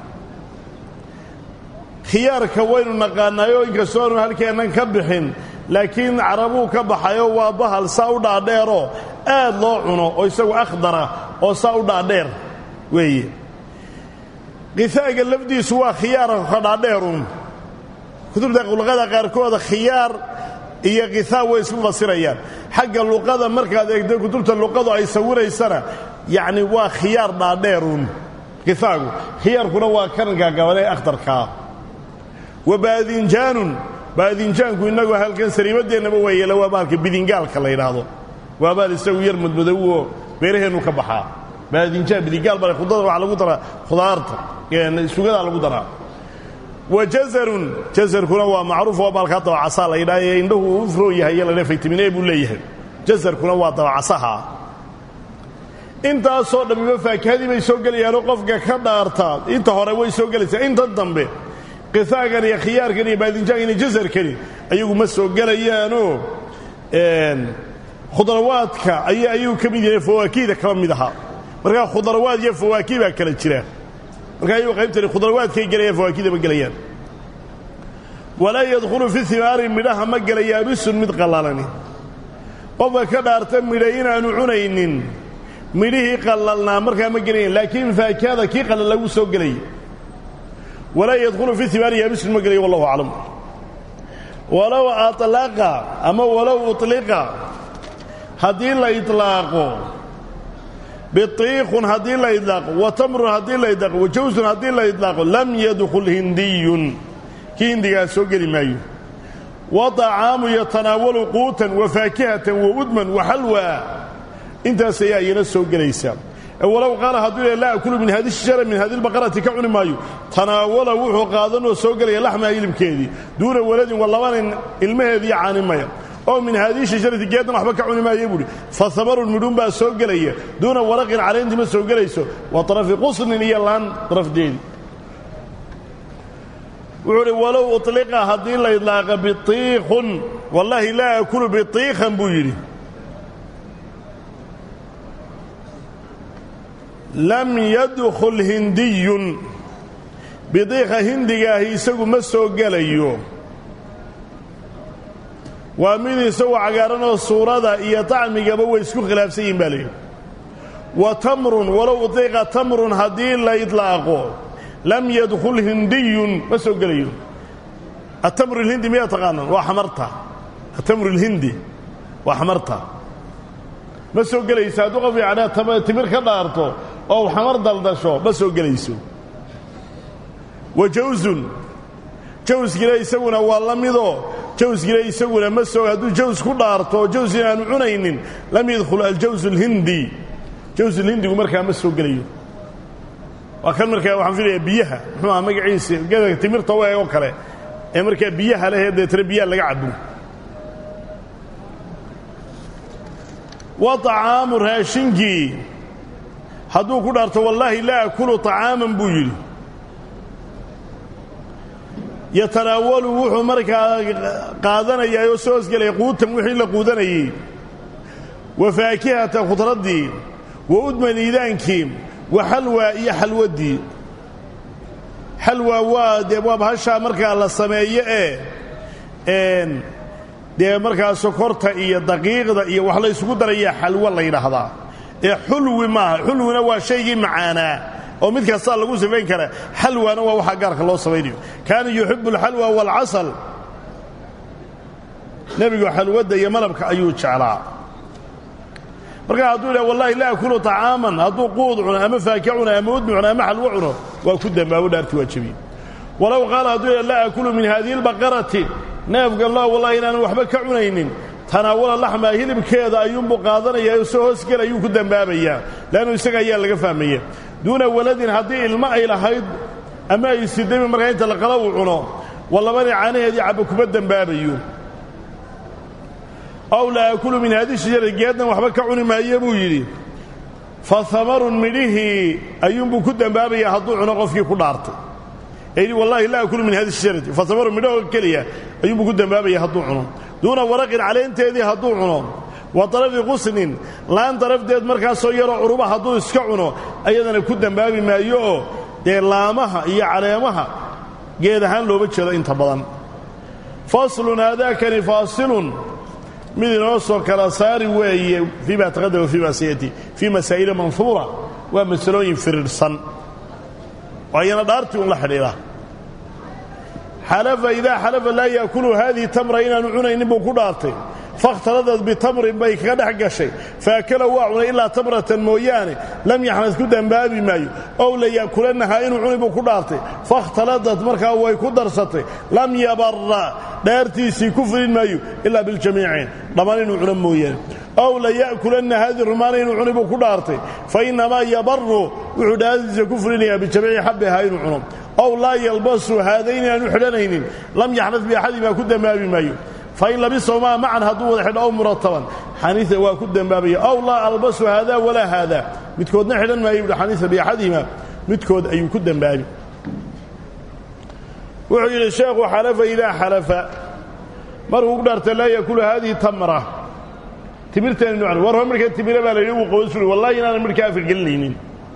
khiyaarka waynu naqaanaayoo inkastoo aanu halkeennan ka bixin laakiin carabuu ka baxayoo waa bahal saa u dhaadheeroo aad loo cuno oo isagu akhdara oo saa u dhaadheer weeye qithaaga lafdiisu waa khiyaarka ka dhaadheerun kutubta luqada qaarkooda khiyaar iyo qithaa way isku fasirayaan xagga luqada markaad eegto kutubta luqadu ay sawiraysana yacni waa khiyaar dhaadheerun qithaagu khiyaarkuna waa kan gaagabanee akhdarkaa wa baadinjaanun baadinjaanku innagu halkan sariibadeennaba waa yeela waa bahalka bidingaalka la yidhaahdo waa baal isagu yar madmadowoo beeraheennu ka baxaa baadinjaan bidingaal bale khudada waxaa lagu daraa khudaarta sugadaa lagu daraa wa jazarun jazarkuna waa macruuf waa baalkaa dabacasaa la yidhaha ee indhahu u froon yahay iyo ladhe faytamin e buu leeyahay jazarkuna waa dabacasaha intaasoo dhammiba faakihadii bay soo gelayaanoo qofka ka dhaartaa inta hore way soo gelaysaa inta dambe qithaagan iyo khiyaarkan iyo baadinjaankan iyo jazarkani ayagu ma soo gelayaanoo khudrawaadka ayuu ka mid yahay fawaakiida kaba mid ahaa markaa khudrawaad iyo fawaakih baa kala jira markaa ayuu qaybtani khudrawaadkay gelayaan fawaakida ma gelayaan walaa yadkhulu fi himaari midhaha ma gelayaa bisun mid qallalani qofka ka dhaarta midha inaanu cunaynin midhihii qallalnaa markaa ma gelayan laakiin faakihada kii qallal lagu soo gelay walaa yadkhulu fi himaari yaabisun ma gelayo wallahu aclam walow alaqa ama walow uطliqa haddii la iطlaaqo biiqun haddii la idlaaqo wa tamrun haddii la idlaaqo wa jawsun haddii la idlaaqo lam yadkhul hindiyun kii hindigaas soo geli maayo وطعام يتناول قوتا وفاكهة وأدما وحلوى انت سيئينا سوق ليسا ولو قال هذول لا أكل من هذه الشجرة من هذه البقرة كعن مايو تناول وحو قادن وسوق لي لحمة يلم كيدي دون ولد والله وان المهدي عن مايو أو من هذه الشجرة جيدا وحبك عن ما يبولي فثمر المدون بقى سوق لي دون ورق عليه انت ما سوق ليسو وطرف قصن لي الآن طرف دين ولو أطلق هذه لا يطلق بطيخ والله لا أكل بطيخا بويري لم يدخل هندي بطيخ هندي يسوق مسوق ليو ومن يسوق عقارنا الصورة إيا طعم قبوة يسكو خلاف سيين بالي وتمر ولو أطلق تمر هذه لا يطلقه لم يدخل هندي مسوق ليو التمر الهندي ما يتقانن وحمرتها التمر الهندي وحمرتها مسوق لي سادوق في عنا تمر كدارته او حمر دلدشو مسوق ليسو وجوز كلا يسونا والله ميدو جوز كلا يسونا مسوق هدو جوز كدارته جوز ان عنين لم يدخل الجوز الهندي جوز الهندي ومركا مسوق ليو وكان مركا waxaan filayaa biyaha muxuu magaciisa gada timirta way oo kale ee marka biyaha la heeday tarbiya laga cabo وطعام راشنجي هدو كدارته والله لا أكل طعاما بويري يتناول وحو مركا قادنا يا يوسوس قال يقوت وحي لقودنا وفاكهة خضردي وأدمن إيدانكي وحلوى إيا حلودي حلوى واد أبواب هشا مركا على السماية dee markaa sokorta iyo daqiiqda iyo wax la isugu daraya xalwa la yiraahdaa ee xulwi ma xulwina waa shay macaana oo mid kasta lagu sameyn kara xalwana waa waxa gaarka loo sameeyo kaana yuhibbu alhalwa wal asal nabiga xalwada iyo malabka ayuu jeclaa marka haduu ilaa wallahi la akulu ta'aman haduu quuduna ama faakicuna ama uduna ama xalwuna waa ku dambaabo dhaarti waajibi walaw qala haduu la akulu min hadhihi albaqarati نافق الله والله إن أنا وحبك عنين تناول اللحمة هلب كذا أيوم بقادنا يا يسوس كلا أيوم كدم بابيا لأنه يسقى يلا فهمية دون ولد هذه الماء إلى حيض أما يستدم مريت القلو عنا والله ما عانيه دي عبك بدم بابيو أو لا يأكل من هذه الشجرة جدا وحبك عن ما يبويلي فثمر مليه أيوم بكدم بابيا هضو عنا قفي كل عرض يعني والله لا أكل من هذه الشجرة فثمر منه الكلية أيوم قدام بابي يهضوعونه دون ورق عليه انت هذه يهضوعونه وطرف غصن لا انطرف ديد مركز صيرة عروبة هضو يسكعونه أيضا قدام بابي ما يو دي لامها إيا علامها قيدهان لو بتشد انت بضان فاصل هذا كان فاصل من نوصل كالأسار وهي فيما تقدم وفيما سيأتي في مسائل منثورة ومسلوين في الرصن وأينا دارتي والله حليلة حلف إذا حلف لا يأكل هذه تمرة إنا نعونا إنبو كدارتي فاختلطت بتمر بيك قد حق الشيء فأكله واعنا إلا تمرة مويانة لم يحنث كدن بابي مايو أو لا يأكلنها إنو عنبو كدارتي فاختلطت مركا ويكدرستي لم يبر دارتي سي كفر مايو إلا بالجميعين ضمان إنو عنب مويانة أو لا يأكلن هذه الرمانين عنبو كدارتي فإنما يبر وعداد كفر بالجميع حبها إنو عنب أو لا يلبس هذين نحلنين لم يحدث بأحد ما كد بابي مايو فإن لبسهما معا هدو وحد أو مرتبا حنيث وكد بابي أو لا ألبس هذا ولا هذا متكود نحلن ما يبدو حنيث بأحدهما متكود أي كد بابي وعلى الشيخ وحلف إذا حلف مرهو قدرت لا يأكل هذه تمرة تمرتين نوعا ورهم مركا تمرة بالي وقوسوا والله أنا مركا في القلينين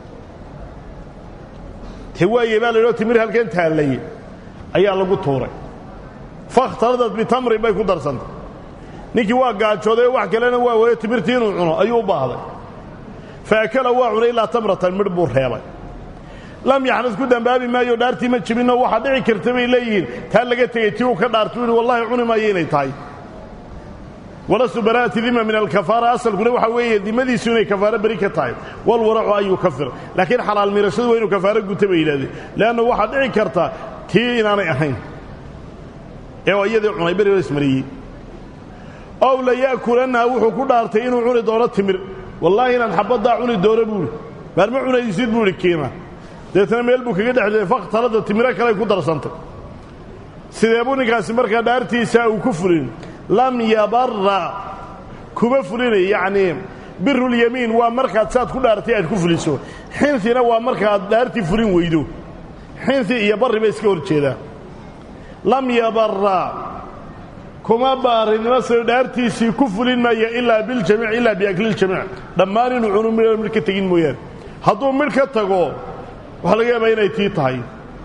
هواية بالي لو تمرها الكنت هاللي أي الله قد طوري فاختلطت بتمر باي كدر سنت نيكي واقع شوده واحد كلنا waa timirtiin uu cuno ayuu baaday faakala waa cunay ila tamratan midbur reebay lam yaxnas ku dambaabi maayo dhaartii ma jibino waxa dhici karta bay leeyihiin taa laga tagay tii uu ka dhaartay wallahi cuni ma yeelay tahay wala subaraati dhima min al-kafara asal kuna waxa weeye dimadiisu inay kafaara bari ka tahay wal wara'u ayu kafir laakiin xalaal mirashadu waa inuu kafaara gutay bay leedahay laana waxa dhici karta tii inaanay ahayn iyadii cunay bari ismariyay aw la yaakulanna wuxuu ku dhaartay inuu cuni doono timir wallahi inaan xabada cuni doono buuri barma cunaysid buuri kiima deetana meel buu kaga dhaxday faqtalada timira kale ku darsantay sidee buu ninkaasi markaa dhaartiisa uu ku fulin lam yabarra kuma fulinay yaani birrul yamiin waa markaad saad ku dhaartay aad ku fuliso xinthina waa markaad dhaartii fulin weydo xinthi iyo barri bay iska horjeeda lam yabarra kuma baarinimo soo dhaartiisii ku fulin maya ilaa bil jamiic ilaa bi akli jamiic dhammaan inuu cunu mid ka tagin mooyaan hadduu mid ka tago waxa laga yaabaa inay tii tahay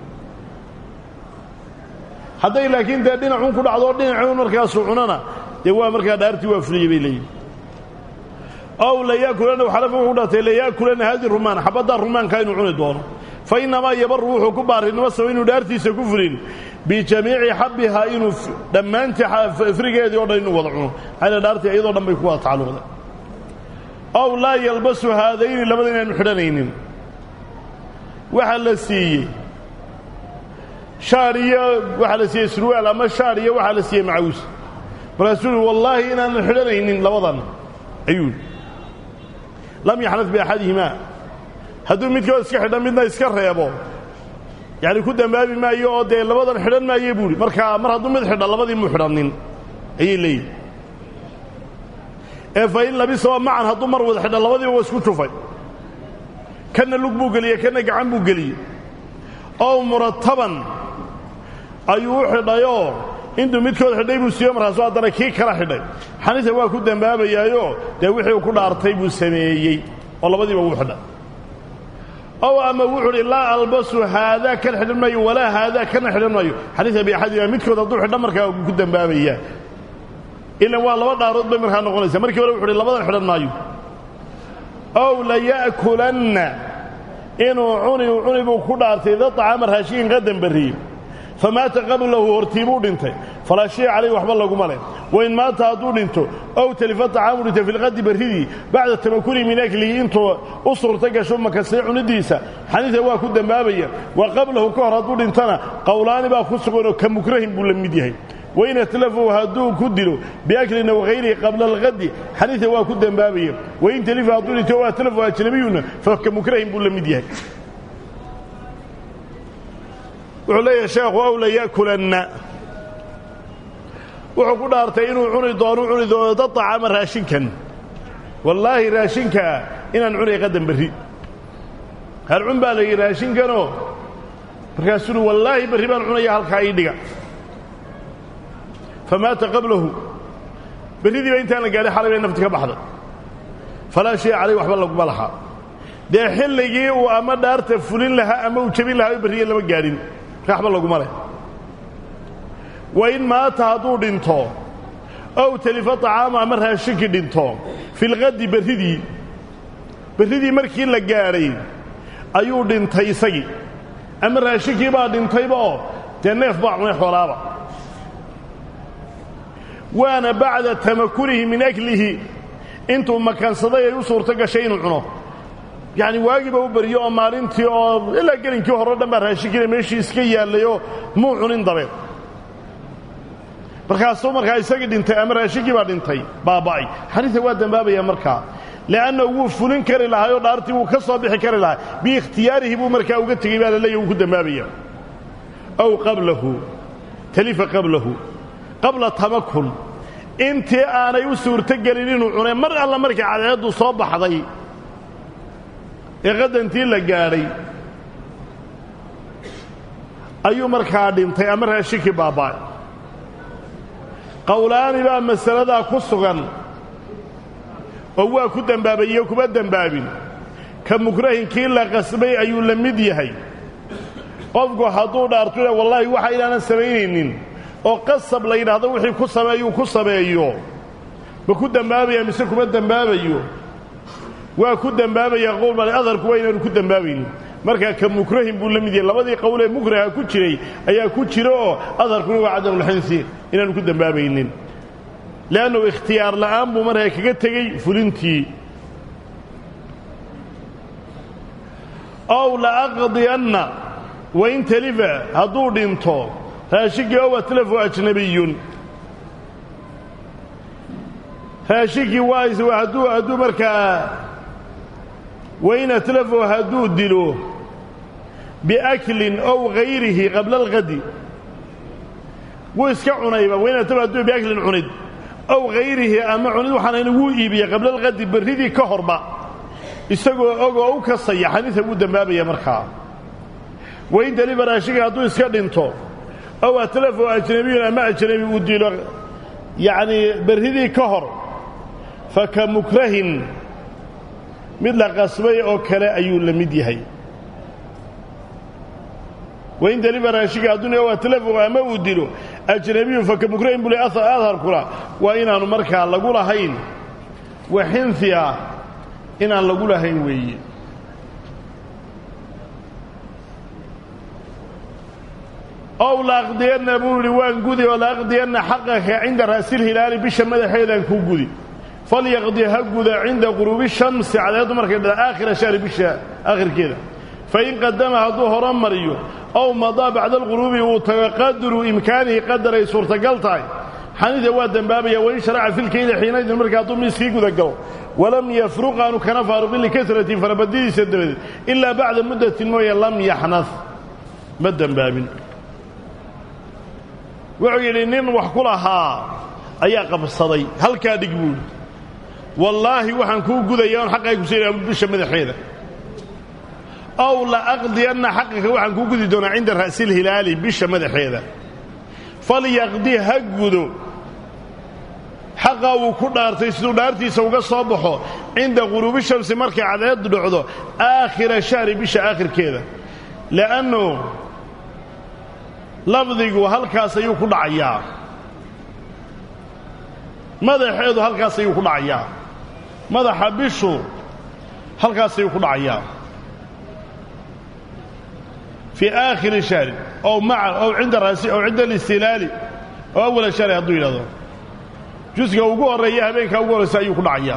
hadday laakiin dee dhinacun ku dhacdo dhinacuun markaasuu cunana dee waa markaa dhaartii waa fuliyey bay leeyihin aw la yaakulana xalafu wuxuu dhaatay la yaakulana hadi rumaan xabada rumaanka inuu cuni doono fa inamaa yabaru wuxuu ku baarinimo soo inuu dhaartiisa ku fulin bijamiici xabbiha inuu dhammaantii afrigeedii oo dhan inuu wada cuno xayla dhaartii iyadoo dhan bay ku wada tacalluqda aw laa yalbasu haadayni labada inaanu xidhanaynin waxa la siiyey shaar iyo waxa la siiyey surwaal ama shaar iyo waxa la siiyey macaws rasuul wallahi inaan xidhanaynin labadan ayuu lam yaxnad bi ahadihima hadduu midkood iska xidhan midna iska reebo yani ku dambaabi maayo oo dee labadan xidhan maayo buuri markaa mar hadduu mid xidhan labadii muu xidhannin ayay leeyihin fa in labisaba macan hadduu mar wada xidhan labadiiba waa isku jufay kana lug buu geliyey kana gacan buu geliyey oo murattaban ayuu u xidhayoo intuu midkood xidhay buu siiyo markaasuu haddana kii kala xidhay xaniisa waa ku dambaabayaayo dee wixii uu ku dhaartay buu sameeyey oo labadiiba wuu xidhay أو أما وحر لا ألبس هذا كان حدن مايو ولا هذا كان حدن مايو حديث أبي أحد متكود الضوء حدن مركا قدام بابية إلا والله وضع رد بمركا نقول مركا ولا وحر الله وضع حدن مايو أو لا يأكلن إنه عني بكودارتي ذا طعام رهاشين غدا بري فمات قبله ارتيبود انت فلا شيء عليه وحب الله قماله وإن مات هدون انت أو تلفت عامل انت في الغد برهدي بعد التمكن من أكله انت أصر تقى شمك السيع نديسة حديث هو كدا بابيا وقبله كهر هدون انتنا قولان باخصقون كمكرهم بلمديه وإن تلفوا هدون كدلوا بأكلنا وغيره قبل الغد حديث هو كدا بابيا وإن تلف هدون انت تلفوا أجنبيون فكمكرهم بلمديه وعليه شيخ أو لا يأكلن وحكو دارتي إنه عوني دونو طعام راشنكا والله راشنكا إن عوني قدم بري هل عن بالي راشنكا نو بركاسون والله بري بان عوني هالكايدقا فمات قبله بري دي بينتان قال حالي نفتك بحضر فلا شيء عليه وحب الله قبلها دي حلقي وأما دارت فلين لها أما وشبين لها بري لما قارين رحمة الله قماله وإن مات هدو دينتو أو تلف طعام أمرها الشك دينتو في الغد برهدي مركي لقاري أيو دينتي سي أمرها الشك با دينتي با تنف بعض من حرابة وانا بعد تمكنه من أكله انتو مكان صدايا يوصور تقى شيء عنه يعني واجب أو بريء مالنتي أو إلا قلنا كي هردا مرة شكله ماشي إسكيا اللي هو مو عنين ضبط بركاسو مركا يسجد أنت أمر شكي بعد أنتي باباي حديث واد بابي يا مركا لأنه هو فلان كر لها يدارتي وكصاب بحكر لها باختياره بو مركا وقت جبال اللي يوجد بابي أو قبله تلف قبله قبل التمكن أنت أنا يسور تجلين وعنا مر الله مركا على يده صاب حضي غدا انتي لقاري أيو مركا دينتي أمرها شكي باباي قولان بقى مسألة كسغن وهو كدن بابي وكبدن بابين كمكرهن كيلا قسمي أيو لمديهي قفقوا حضور دارتونا والله وحا إلانا سمينين وقصب لين هذا وحي كسب أيو بكدن بابي أمسي كبدن بابي وكدن بابي يقول مالي أذر كوين كدن بابين marka ka mukrahin buu lamidii labadii qowle mukraha ku jiray ayaa ku jiro adarku waa cadam lahansi inaan ku dambaabaynin laano ikhtiyaar la'aan buu markaa kaga tagay fulintii aw la aqdiyanna wa in talifa haduu dhinto raashigii oo atlafu ajnabiyun raashigii waa hadduu markaa wain atlafu hadduu dilo biaklin ow hayrihi qabla alghadi wuu iska cunayba wain atlafu hadduu biaklin cunid ow hayrihi ama cunid waxaanayna wuu iibiyey qabla alghadi berridii ka horba isagoo ogoo u kasaya xaniisa wuu dembaabaya markaa wain daliba raashiga hadduu iska dhinto ow atlafu ajnabiyun ama ajnabi uu dilo yacnii berridii ka hor faka mukrahin mid la qasbay oo kale ayuu la mid yahay wain daliba raashiga hadduu ow atlafu ama uu dilo ajnabiyun faka mukrahin bule adharkuna waa inaanu markaa lagu lahayn waxinfi ah inaan lagu lahayn weeye ow laaqdiyanna buu yidhi waan gudi oo laaqdiyanna xaqaka cinda ra'silhilaali bisha madaxeedaan kuu gudi falyaqdi ha guda cinda quruubi shamsi cadeeddu markay dha aakhira shahri bisha aakhirkeeda fain qadama hadduu horo mariyo ow madaa bacda alquruubi uu tago qadru imkaanihi qadaray suurtagal tahay xanida waa dembaabaya wain sharaca filkayda xiinaydin marka hadduu miiskii gudagalo walam yafruq aanu kana faaruqin likasratin farabadidiisa dabadeed ilaa bacda muddatin mooye lam yaxnad ma dembaabin wuxuu yidhi nin wax ku lahaa ayaa qabsaday halkaa dhig buu yidhi wallaahi waxaan kuu gudayaa on xaqay ku siinaya bisha madaxeeda ow la aqdiyanna xaqaka waxaan kuu gudi doonaa cinda ra'silhilaali bisha madaxeeda falyaqdi ha gudo xaqaa wuu ku dhaartay siduu dhaartiisa uga soo baxo cinda quruubi shamsi markay cadeedu dhacdo aakhira shahri bisha aakhirkeeda li'annu lafdigu halkaas ayuu ku dhacayaa madaxeedu halkaas ayuu ku dhacayaa madaxa bishu halkaas ayuu ku dhacayaa fii aakhiri shahri ow maca ow cinda raasi ow cinda alistilaali oo awala shahri hadduu yidhahdo jusga ugu horreeya habeenkaa ugu horraysa ayuu ku dhacayaa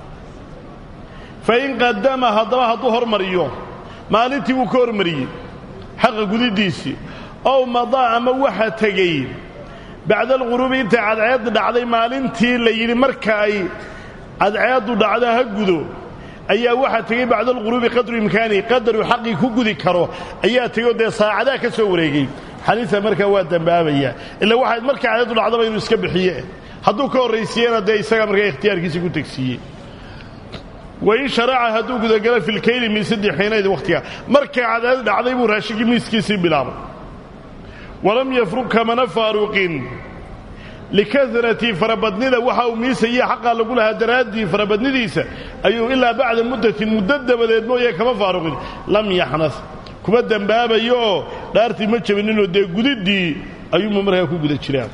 fain qadama haddaba hadduu hormariyo maalintii wuu ka hormariyey xaqa gudiddiisii ow madaa ama waxa tegey bacda alquruubi intay cadceeddu dhacday maalintii la yidhi marka ay cadceeddu dhacda ha gudo ayaa waxaa tegey bacda alquruubi qadru imkaanihi qadaruu xaqii ku gudi karo ayaa tegey oo dee saacadaa ka soo wareegay xaniisa markaa waa dembaabayaa ilaa waxayd markay cadceeddu dhacdaba inuu iska bixiye hadduu ka horraysiiyena dee isagaa markaa ikhtiyaarkiisa ku tegsiiyey wain sharaca hadduu gudagalo filkayli min saddex xiinayd wakhtiga markay cadceeddu dhacday buu raashigii miiskiisii bilaabay walam yafruq kamana faaruqin likasrati farabadnida waxa uu miisaya xaqaa lagu lahaa daraaddii farabadnidiisa ayuu ilaa bacda muddatin muddo dabadeed mooye kama faaruqin lam yaxnas kuma dembaabayo oo dhaartii ma jabininoo dee gudiddii ayuuma markaa ku guda jiraan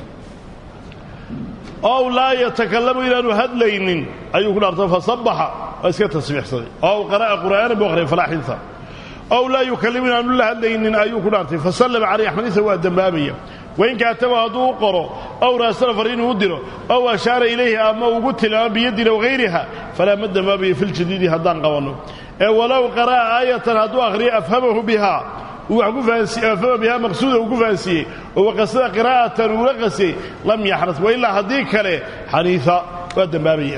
ow laa yatakalamu inaanu hadlaynin ayuu ku dhaarta fasabbaxa waa iska tasbiixsaday ow qara'a qur'aanan buu akhriyay falaa xinsa ow laa yukallimu inaanu la hadlaynin ayuu ku dhaartay fasallama calayh xaniisa waa dembaabaya wain kaataba hadduu u qoro ow raasala far inuu u diro ow ashaara ilayhi ama ugu tilmaamo biyadin aw hayriha falaa ma dembaabayo filjadiidi haddaan qabanno ee walow qara'a aayatan hadduu akhriyo afhamahu bihaa uu wax ku fahansiiye afhama bihaa maqsuuda uu ku fahansiiyey oo waqasada qiraa'atan uula qasiyey lam yaxnas wa ilaa haddii kale xaniisa waa dembaabaya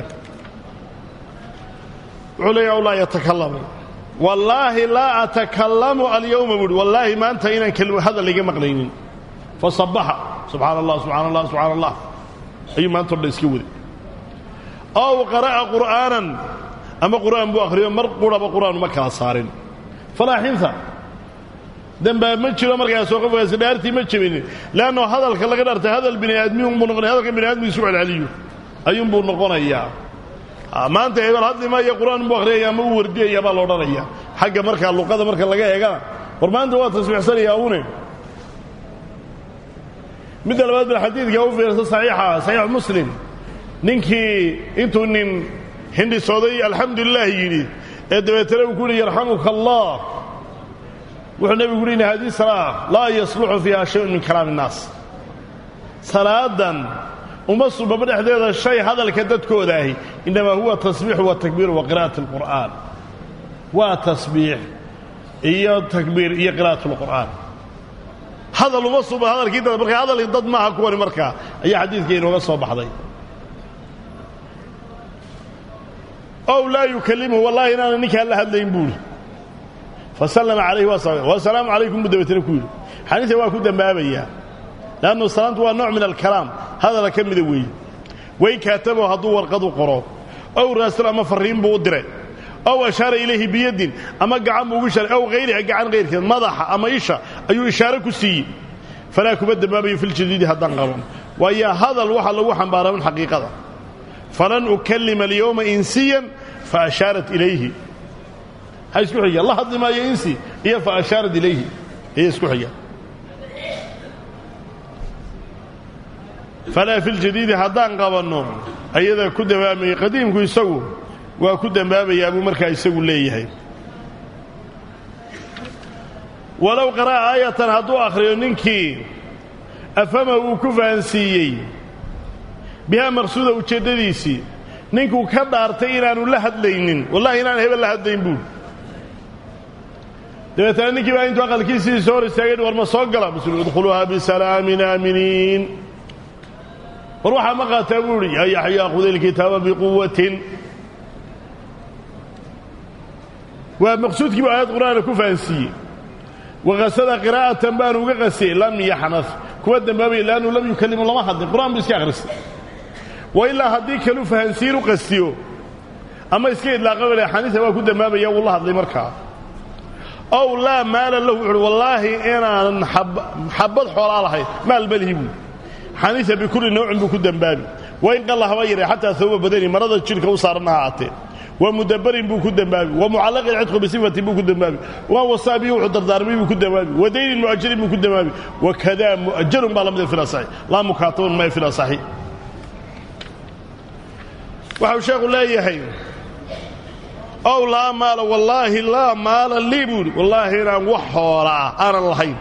wuxuu leeyahy ow laa yatakalamu wallaahi laa atakallamu alyawma buuhi wallaahi maanta inaan hadal iga maqlaynin fasabbaxa subxaana allah subxaana allah subxaana allah ayuu maanta o dhan iska waday ow qara'a qur'aanan ama qur'aan buu akhriyo mar quraba qur'aan uma kala saarin falaa xinsa dembaab ma jiro markaasoo qofkaasi dhaartii ma jebinin leanno hadalka laga dhaartay hadal bini aadmiyunbuu noqonaya hadalka bini aadmigu isu celceliyo ayuunbuu noqonayaa maanta hebel hadli maayo qur'aan buu akhriyaya ama uu wardiyaya baa la odhanaya xagga markaa luqada marka laga eegana war maanta waa tasbiixsanayaa une midda labaad bal xadiidka u fiirsa saxiixa saxiix muslim ninkii intuu nin hindhisooday alxamdulilah yidhi ee dabeetana uu ku yidhi yarxamuka allah wuxuu nebigu yidhi in hadihi salaa laa yasluxu fiiha shayun min kalaami innaas salaadan uma subaba dhexdeeda shay hadalka dadkooda ahi innamaa huwa tasbiixu watakbiiru wa qira'at alqur'aan waa tasbiix iyo takbiir iyo qira'at alqur'aan هذا المصوب هذا الكيد مركا هذا اللي ضد معها كوري مركا أي حديث كي نوغا صوب حضي أو لا يكلمه والله إنا نكا الله هذا ينبول فسلم عليه والسلام عليكم بدبتنا كله حديث واكو دنبابيا لأنه الصلاة هو نوع من الكلام هذا لكم ذوي وين كاتبه هدو ورقدو قراب أو راسل أما فرين بودره أو أشار إليه بيد أما قعان بوشر أو غيره قعان غير كذا مضح أما إيشا أيو إشارة كسي فلا كبد ما بي في الجديد هذا النظام ويا هذا الوحى لوحى مبارا من حقيقة فلن أكلم اليوم إنسيا فأشارت إليه هاي سكوحية الله هذا ما ينسي هي فأشارت إليه هي سكوحية فلا في الجديد هذا قبلنا أيضا كدبامي قديم كو يسوي وكدبامي أبو مركا يسوي ليه ولو قرأ آية هدو آخرينك أفهمه كفانسيي بها مرسودة وشدديسي نينكو كدارتي إنانو لهدلينين والله إنان هبا لهدلين بول دبتنا نينكي بها انتو أقل كيسي سوري استاقين والمصوقلة بس ادخلوها بسلام آمنين وروح مقا تقولي يا يحيى خذ الكتاب بقوة ومقصود كيف آيات قرآن كفانسي وغسل قراءة بان وغسي لم يحنث كود بابي لأنه لم يكلم الله ما حد القرآن بس يغرس وإلا هديك له فهنسير وقسيو أما يسكيد لا قبل حنيث وكود بابي يا والله هذا مركع أو لا مال له والله أنا حبض حول الله مال بلهم حنيث بكل نوع بكود بابي وإن قال الله غيره حتى ثوب بدني مرض الشركة وصارنا عاطل ومدبر بكود بابي ومعلق العتق بصفة بكود بابي ووصابي وحضر دارمي بكود بابي ودين المؤجر بكود بابي وكذا مؤجر ما لم يفعل صحيح لا مكاتب ما يفعل صحيح وحوشاق لا يحيي أو لا مال والله لا مال لي بول والله أنا وحورا أنا الحين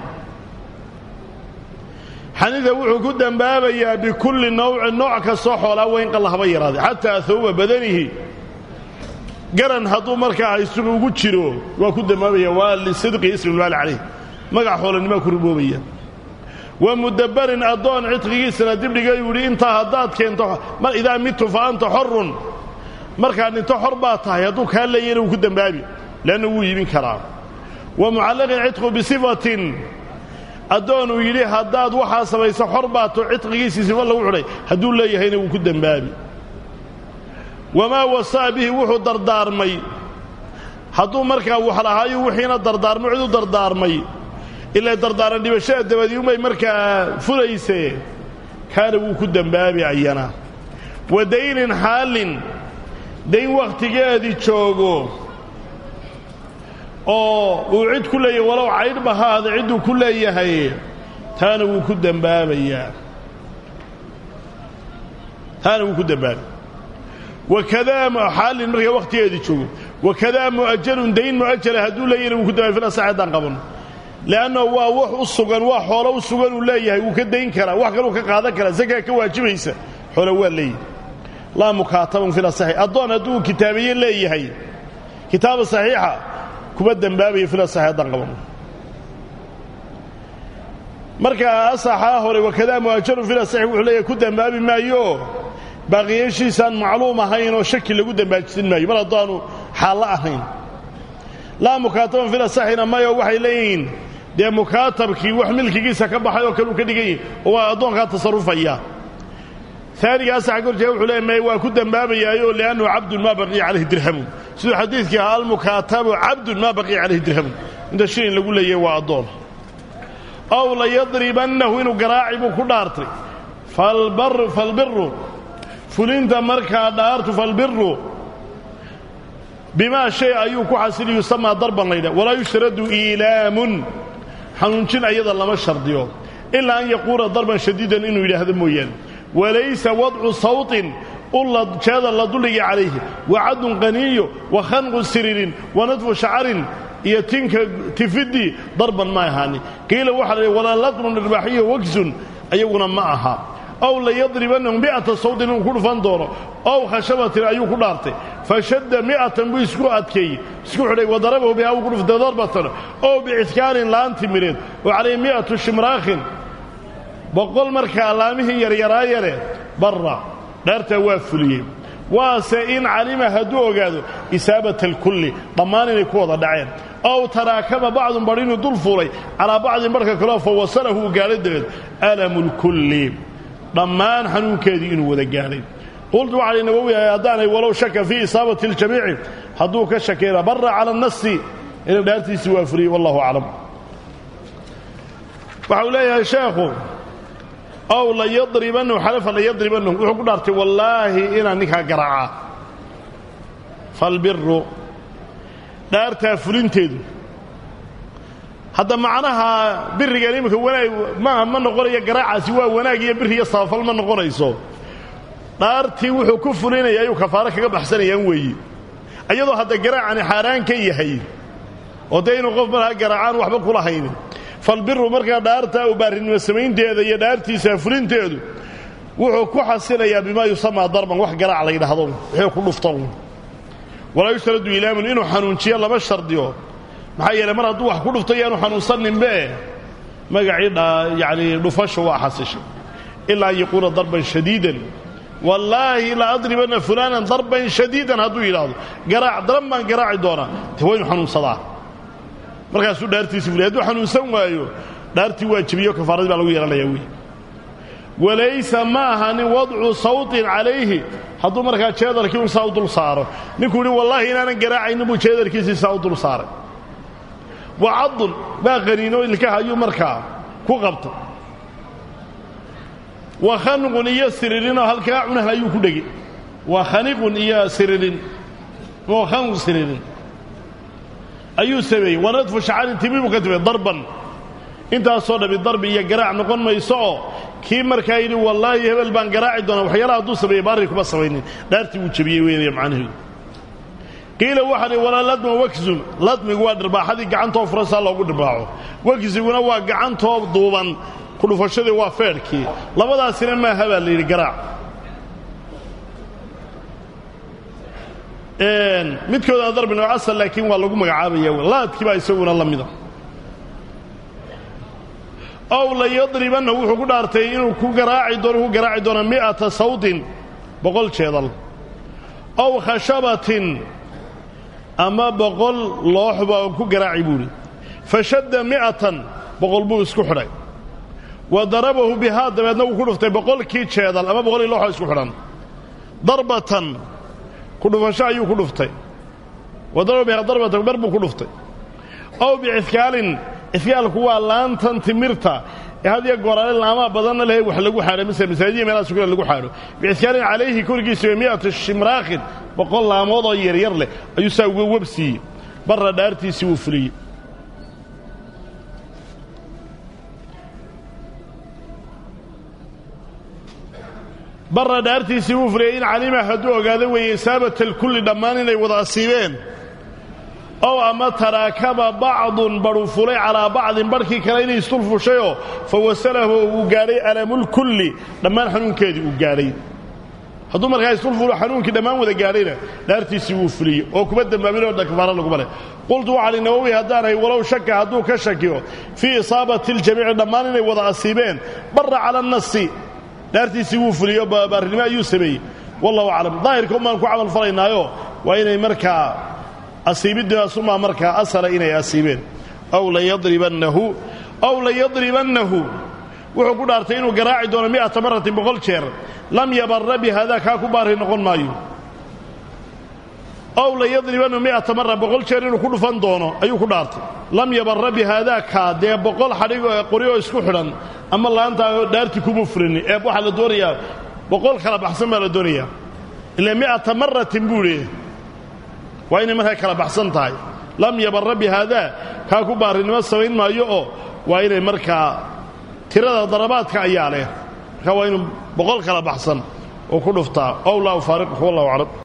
حنيذا وحو كود بابي بكل نوع كالصحورا وإن قال الله غير هذا حتى ثوب بدنه قرن هدو مركا يسوق ugu jiro waa ku damabaya waa li sidqi ismi wal alayh magac xoolanimo ku ruboobaya wa mudabbarin adoon cidqigiisana dibdhiga yiri inta hadaad keento mar idaa mitu fa anta hurrun marka inta xor baa tahay haduu ka leeyay uu ku dambaabi laana uu yibin karaa wa mu'allaqin cidqu bi sifatin adoon uu yiri hadaad waxa samaysa xor baa to cidqigiisa sifa lagu xuray haduu leeyahay uu ku dambaabi وما وصى به وحو دردارمي حدو مركا وحلهاي وحينا دردارمي عدو دردارمي إلا دردارن دبشاء دبدي ومي مركا فليسي كان وكو دنبابي عينا ودين حال دين وقت قادي تشوغو وعد كله ولو عيد بهذا عدو كله يهي كان وكو دنبابي كان وكو دنبابي وكذا حال مريا وقت يدشو وكذا مؤجل دين مؤجل هدول لينا وكذا في الساعدان قبل لانه هو وح السغن وحوله وسغن ولا يحيى وكدين كرا wax kale ka qaadan kara zakaa ka waajibaysa xoolo waa leey la mukaataban fi sahih adoon aduu kitaabiye leeyahay kitaab sahiha kuba dambaabay fi saahidan qaban marka asaxa hore wakada muajir fi sahih wuxuu leeyahay ku dambaabi maayo باقيشيسان معلومه هين وشكل لو دنباجين ماي mar adaanu xaal ahayn la mukataban fil sahina ma waxay leeyin de mukatabki wax milkigiisa ka baxay oo kale uu ka dhigay oo adoonka tasarrufaya ثاني اسع qorjay wuxuu leeyahay waa ku dambaabayayo laanu abdul ma baqi alayhi dirham sida xadiiska al mukatabu abdul ma baqi alayhi dirham inta shay lagu leeyahay waa adoon aw la yadribanahu inu garaacibu ku dhaartay falbirru فلنت مركا دارت فالبر بما شيء أيوك حسن يسمى ضربا ليلا ولا يشترد إيلام حنونشن أيضا لما شرديو إلا أن يقول ضربا شديدا إنه إلى هذا المويان وليس وضع صوت الله شهد الله دلي عليه وعد غني وخنق سرير ونطف شعر يتنك تفدي ضربا ما يهاني قيل وحر ولا لطم الرباحية وكز أيونا معها أو ليضربنهم 100 صوت إنهم كل فندورة أو خشبة أيو كدارته فشد 100 بيسكو أتكي سكو عليه وضربه بها وكل في ضربة أو بعسكار لا أنت مريد وعليه 100 شمراخ بقول مركا علامه يريرايره برا دارته وافليه واسئن علم هدو قادو إسابة الكل ضمان يكون دعين أو تراكم بعض برين دول فوري على بعض مركا كلا فوصله قال الدغد ألم الكل ضمان حنون كادين وذا قال قلت على النووي يا داني ولو شك في إصابة الجميع حدوك الشكيرة برا على النص إن دارتي سوى فري والله أعلم وحولي يا شيخ أو لا يضربنه حلف لا يضربنه وحكو دارتي والله إنا نكا قرعا فالبر دارتها فلنتيد هذا معناها بر قليمك ما نقول يا قرعا سوى وناقي بر يصافل ما نقول يصو دارتي وحو كفرين أيو كفارك بحسن ينوي أيضا هذا قرعا حاران كي يحيي ودينو غفبرها قرعان وحبك ولا حيني فالبر مركا دارتا وبارين وسمينتيدا iyo daartiisa fulinteedu wuxuu ku xasilayaa bima yusama darban wax garac la yiraahdo wuxuu ku dhuftaan wala yusradu ilaamin inuu xanuunjiyo laba shardiyo maxay yeelay mar hadduu wax ku dhuftay inuu xanuunsanin bee magaciida yaani dhufasho waa xasisho illa yaqulu darban shadiidan wallahi la adribana fulanan darban shadiidan hadduu yiraahdo garac darban garaaci doona tawaynu xanuunsadaa markaasuu dhaartiisa fuliyay hadduu xanuunsan waayo dhaartii waajibiyo kafaaradii baa lagu yeelanayaa wey walaysa maaha nin wadcu sawtin calayhi hadduu markaa jeedalkii un saa u dul saaro ninkuu yidhi wallaahi inaanan garaacaynin buu jeedalkiisii saa u dul saaray wacadun baa qaniino ilkaha ayuu markaa ku qabtay wa khanqun iyo siririnoo halkaa cunaha ayuu ku dhegay wa khaniqun iyo siririn oo khanq siririn ayuu sameeyey wanadfu shacarin timibu ka tibay darban intaasoo dhabi darbi iyo garaac noqon mayso oo kii markaa yidhi wallaahi hebel baan garaaci doonaa waxyaalaha hadduu sameeyey baarri kuma samaynin dhaartii wuu jebiyey weynaya macnaheedu qiila waxaa dhi walaa ladma waksun ladmigu waa dhirbaaxadii gacantoo furasaa loogu dhirbaaco waksiguna waa gacantoo duuban ku dhufashadii waa feedhkii labadaasina maaha baa la yidhi garaac midkooda darbin oo asal laakiin waa lagu magacaabaya laadkii baa isaguna la mida aw la yadribanna wuxuu ku dhaartay inuu ku garaaci doono 100 sawtin 100 jeedal aw khashabatin ama 100 looxba ku garaaci buuri fashadda 100 100 buu isku xidhay wadarabahu bihaa dabeedna uu ku dhuftay 100 kii jeedal ama 100 looxo isku xidhan darbatan كدفشا أيو كدفتي وضرب بها ضربة بربو كدفتي أو بعثقال إثقال كوا لانتن تمرتا هذه القرآن العامة بدنا له وحلقوا حاله مثل مساجين من السكر اللي حاله بعثقال عليه كل جسم 100 الشمراخ بقول الله موضع يرله يسوي وبسي برا دارتي سوفري برا دارتي سوفرين عليما هدوء قادوا وإصابة الكل دمان إلي وضعصيبين أو أما تراكب بعض برفلي على بعض بركي كلين يستلفوا شيء فوسله وقاري ألم الكل دمان حنون كيدي وقاري هدو مركا يستلفوا حنون كدمان وذا قارينا دارتي سوفري أو كبدا ما بينه ودك فارا لقبله قلت على النووي هدانا ولو شك هدو كشكيو في إصابة الجميع دمان إلي وضعصيبين برا على النص دارتي سوفري بارنما يوسبي والله أعلم ظاهركم ما نكون عمل فرينايو وإني مركا أصيبين ثم مركا أسر إني أصيبين أو لا يضربنه وحقود أرتين وقراعي دون 100 مرة بقول شير لم يبر بهذا كاكو باره نقول مايو أو لا يضربنه 100 مرة بقول شير وكل فندونه أيو كدارتي لم يبر بهذا كاد بقول حريق قريو اسكحرا أما الله أنت دارتي كبفرني أبو حال الدوريا بقول خلا أحسن من الدنيا إلا 100 مرة تنبولي وإن مرها كلا بحسن تاي لم يبر بهذا كاكو بارين وسوين ما يؤو وإن مركا ترى ضربات كأياله كوين بقول كلا بحسن وكل فتا أو لا أفارقه والله أعلم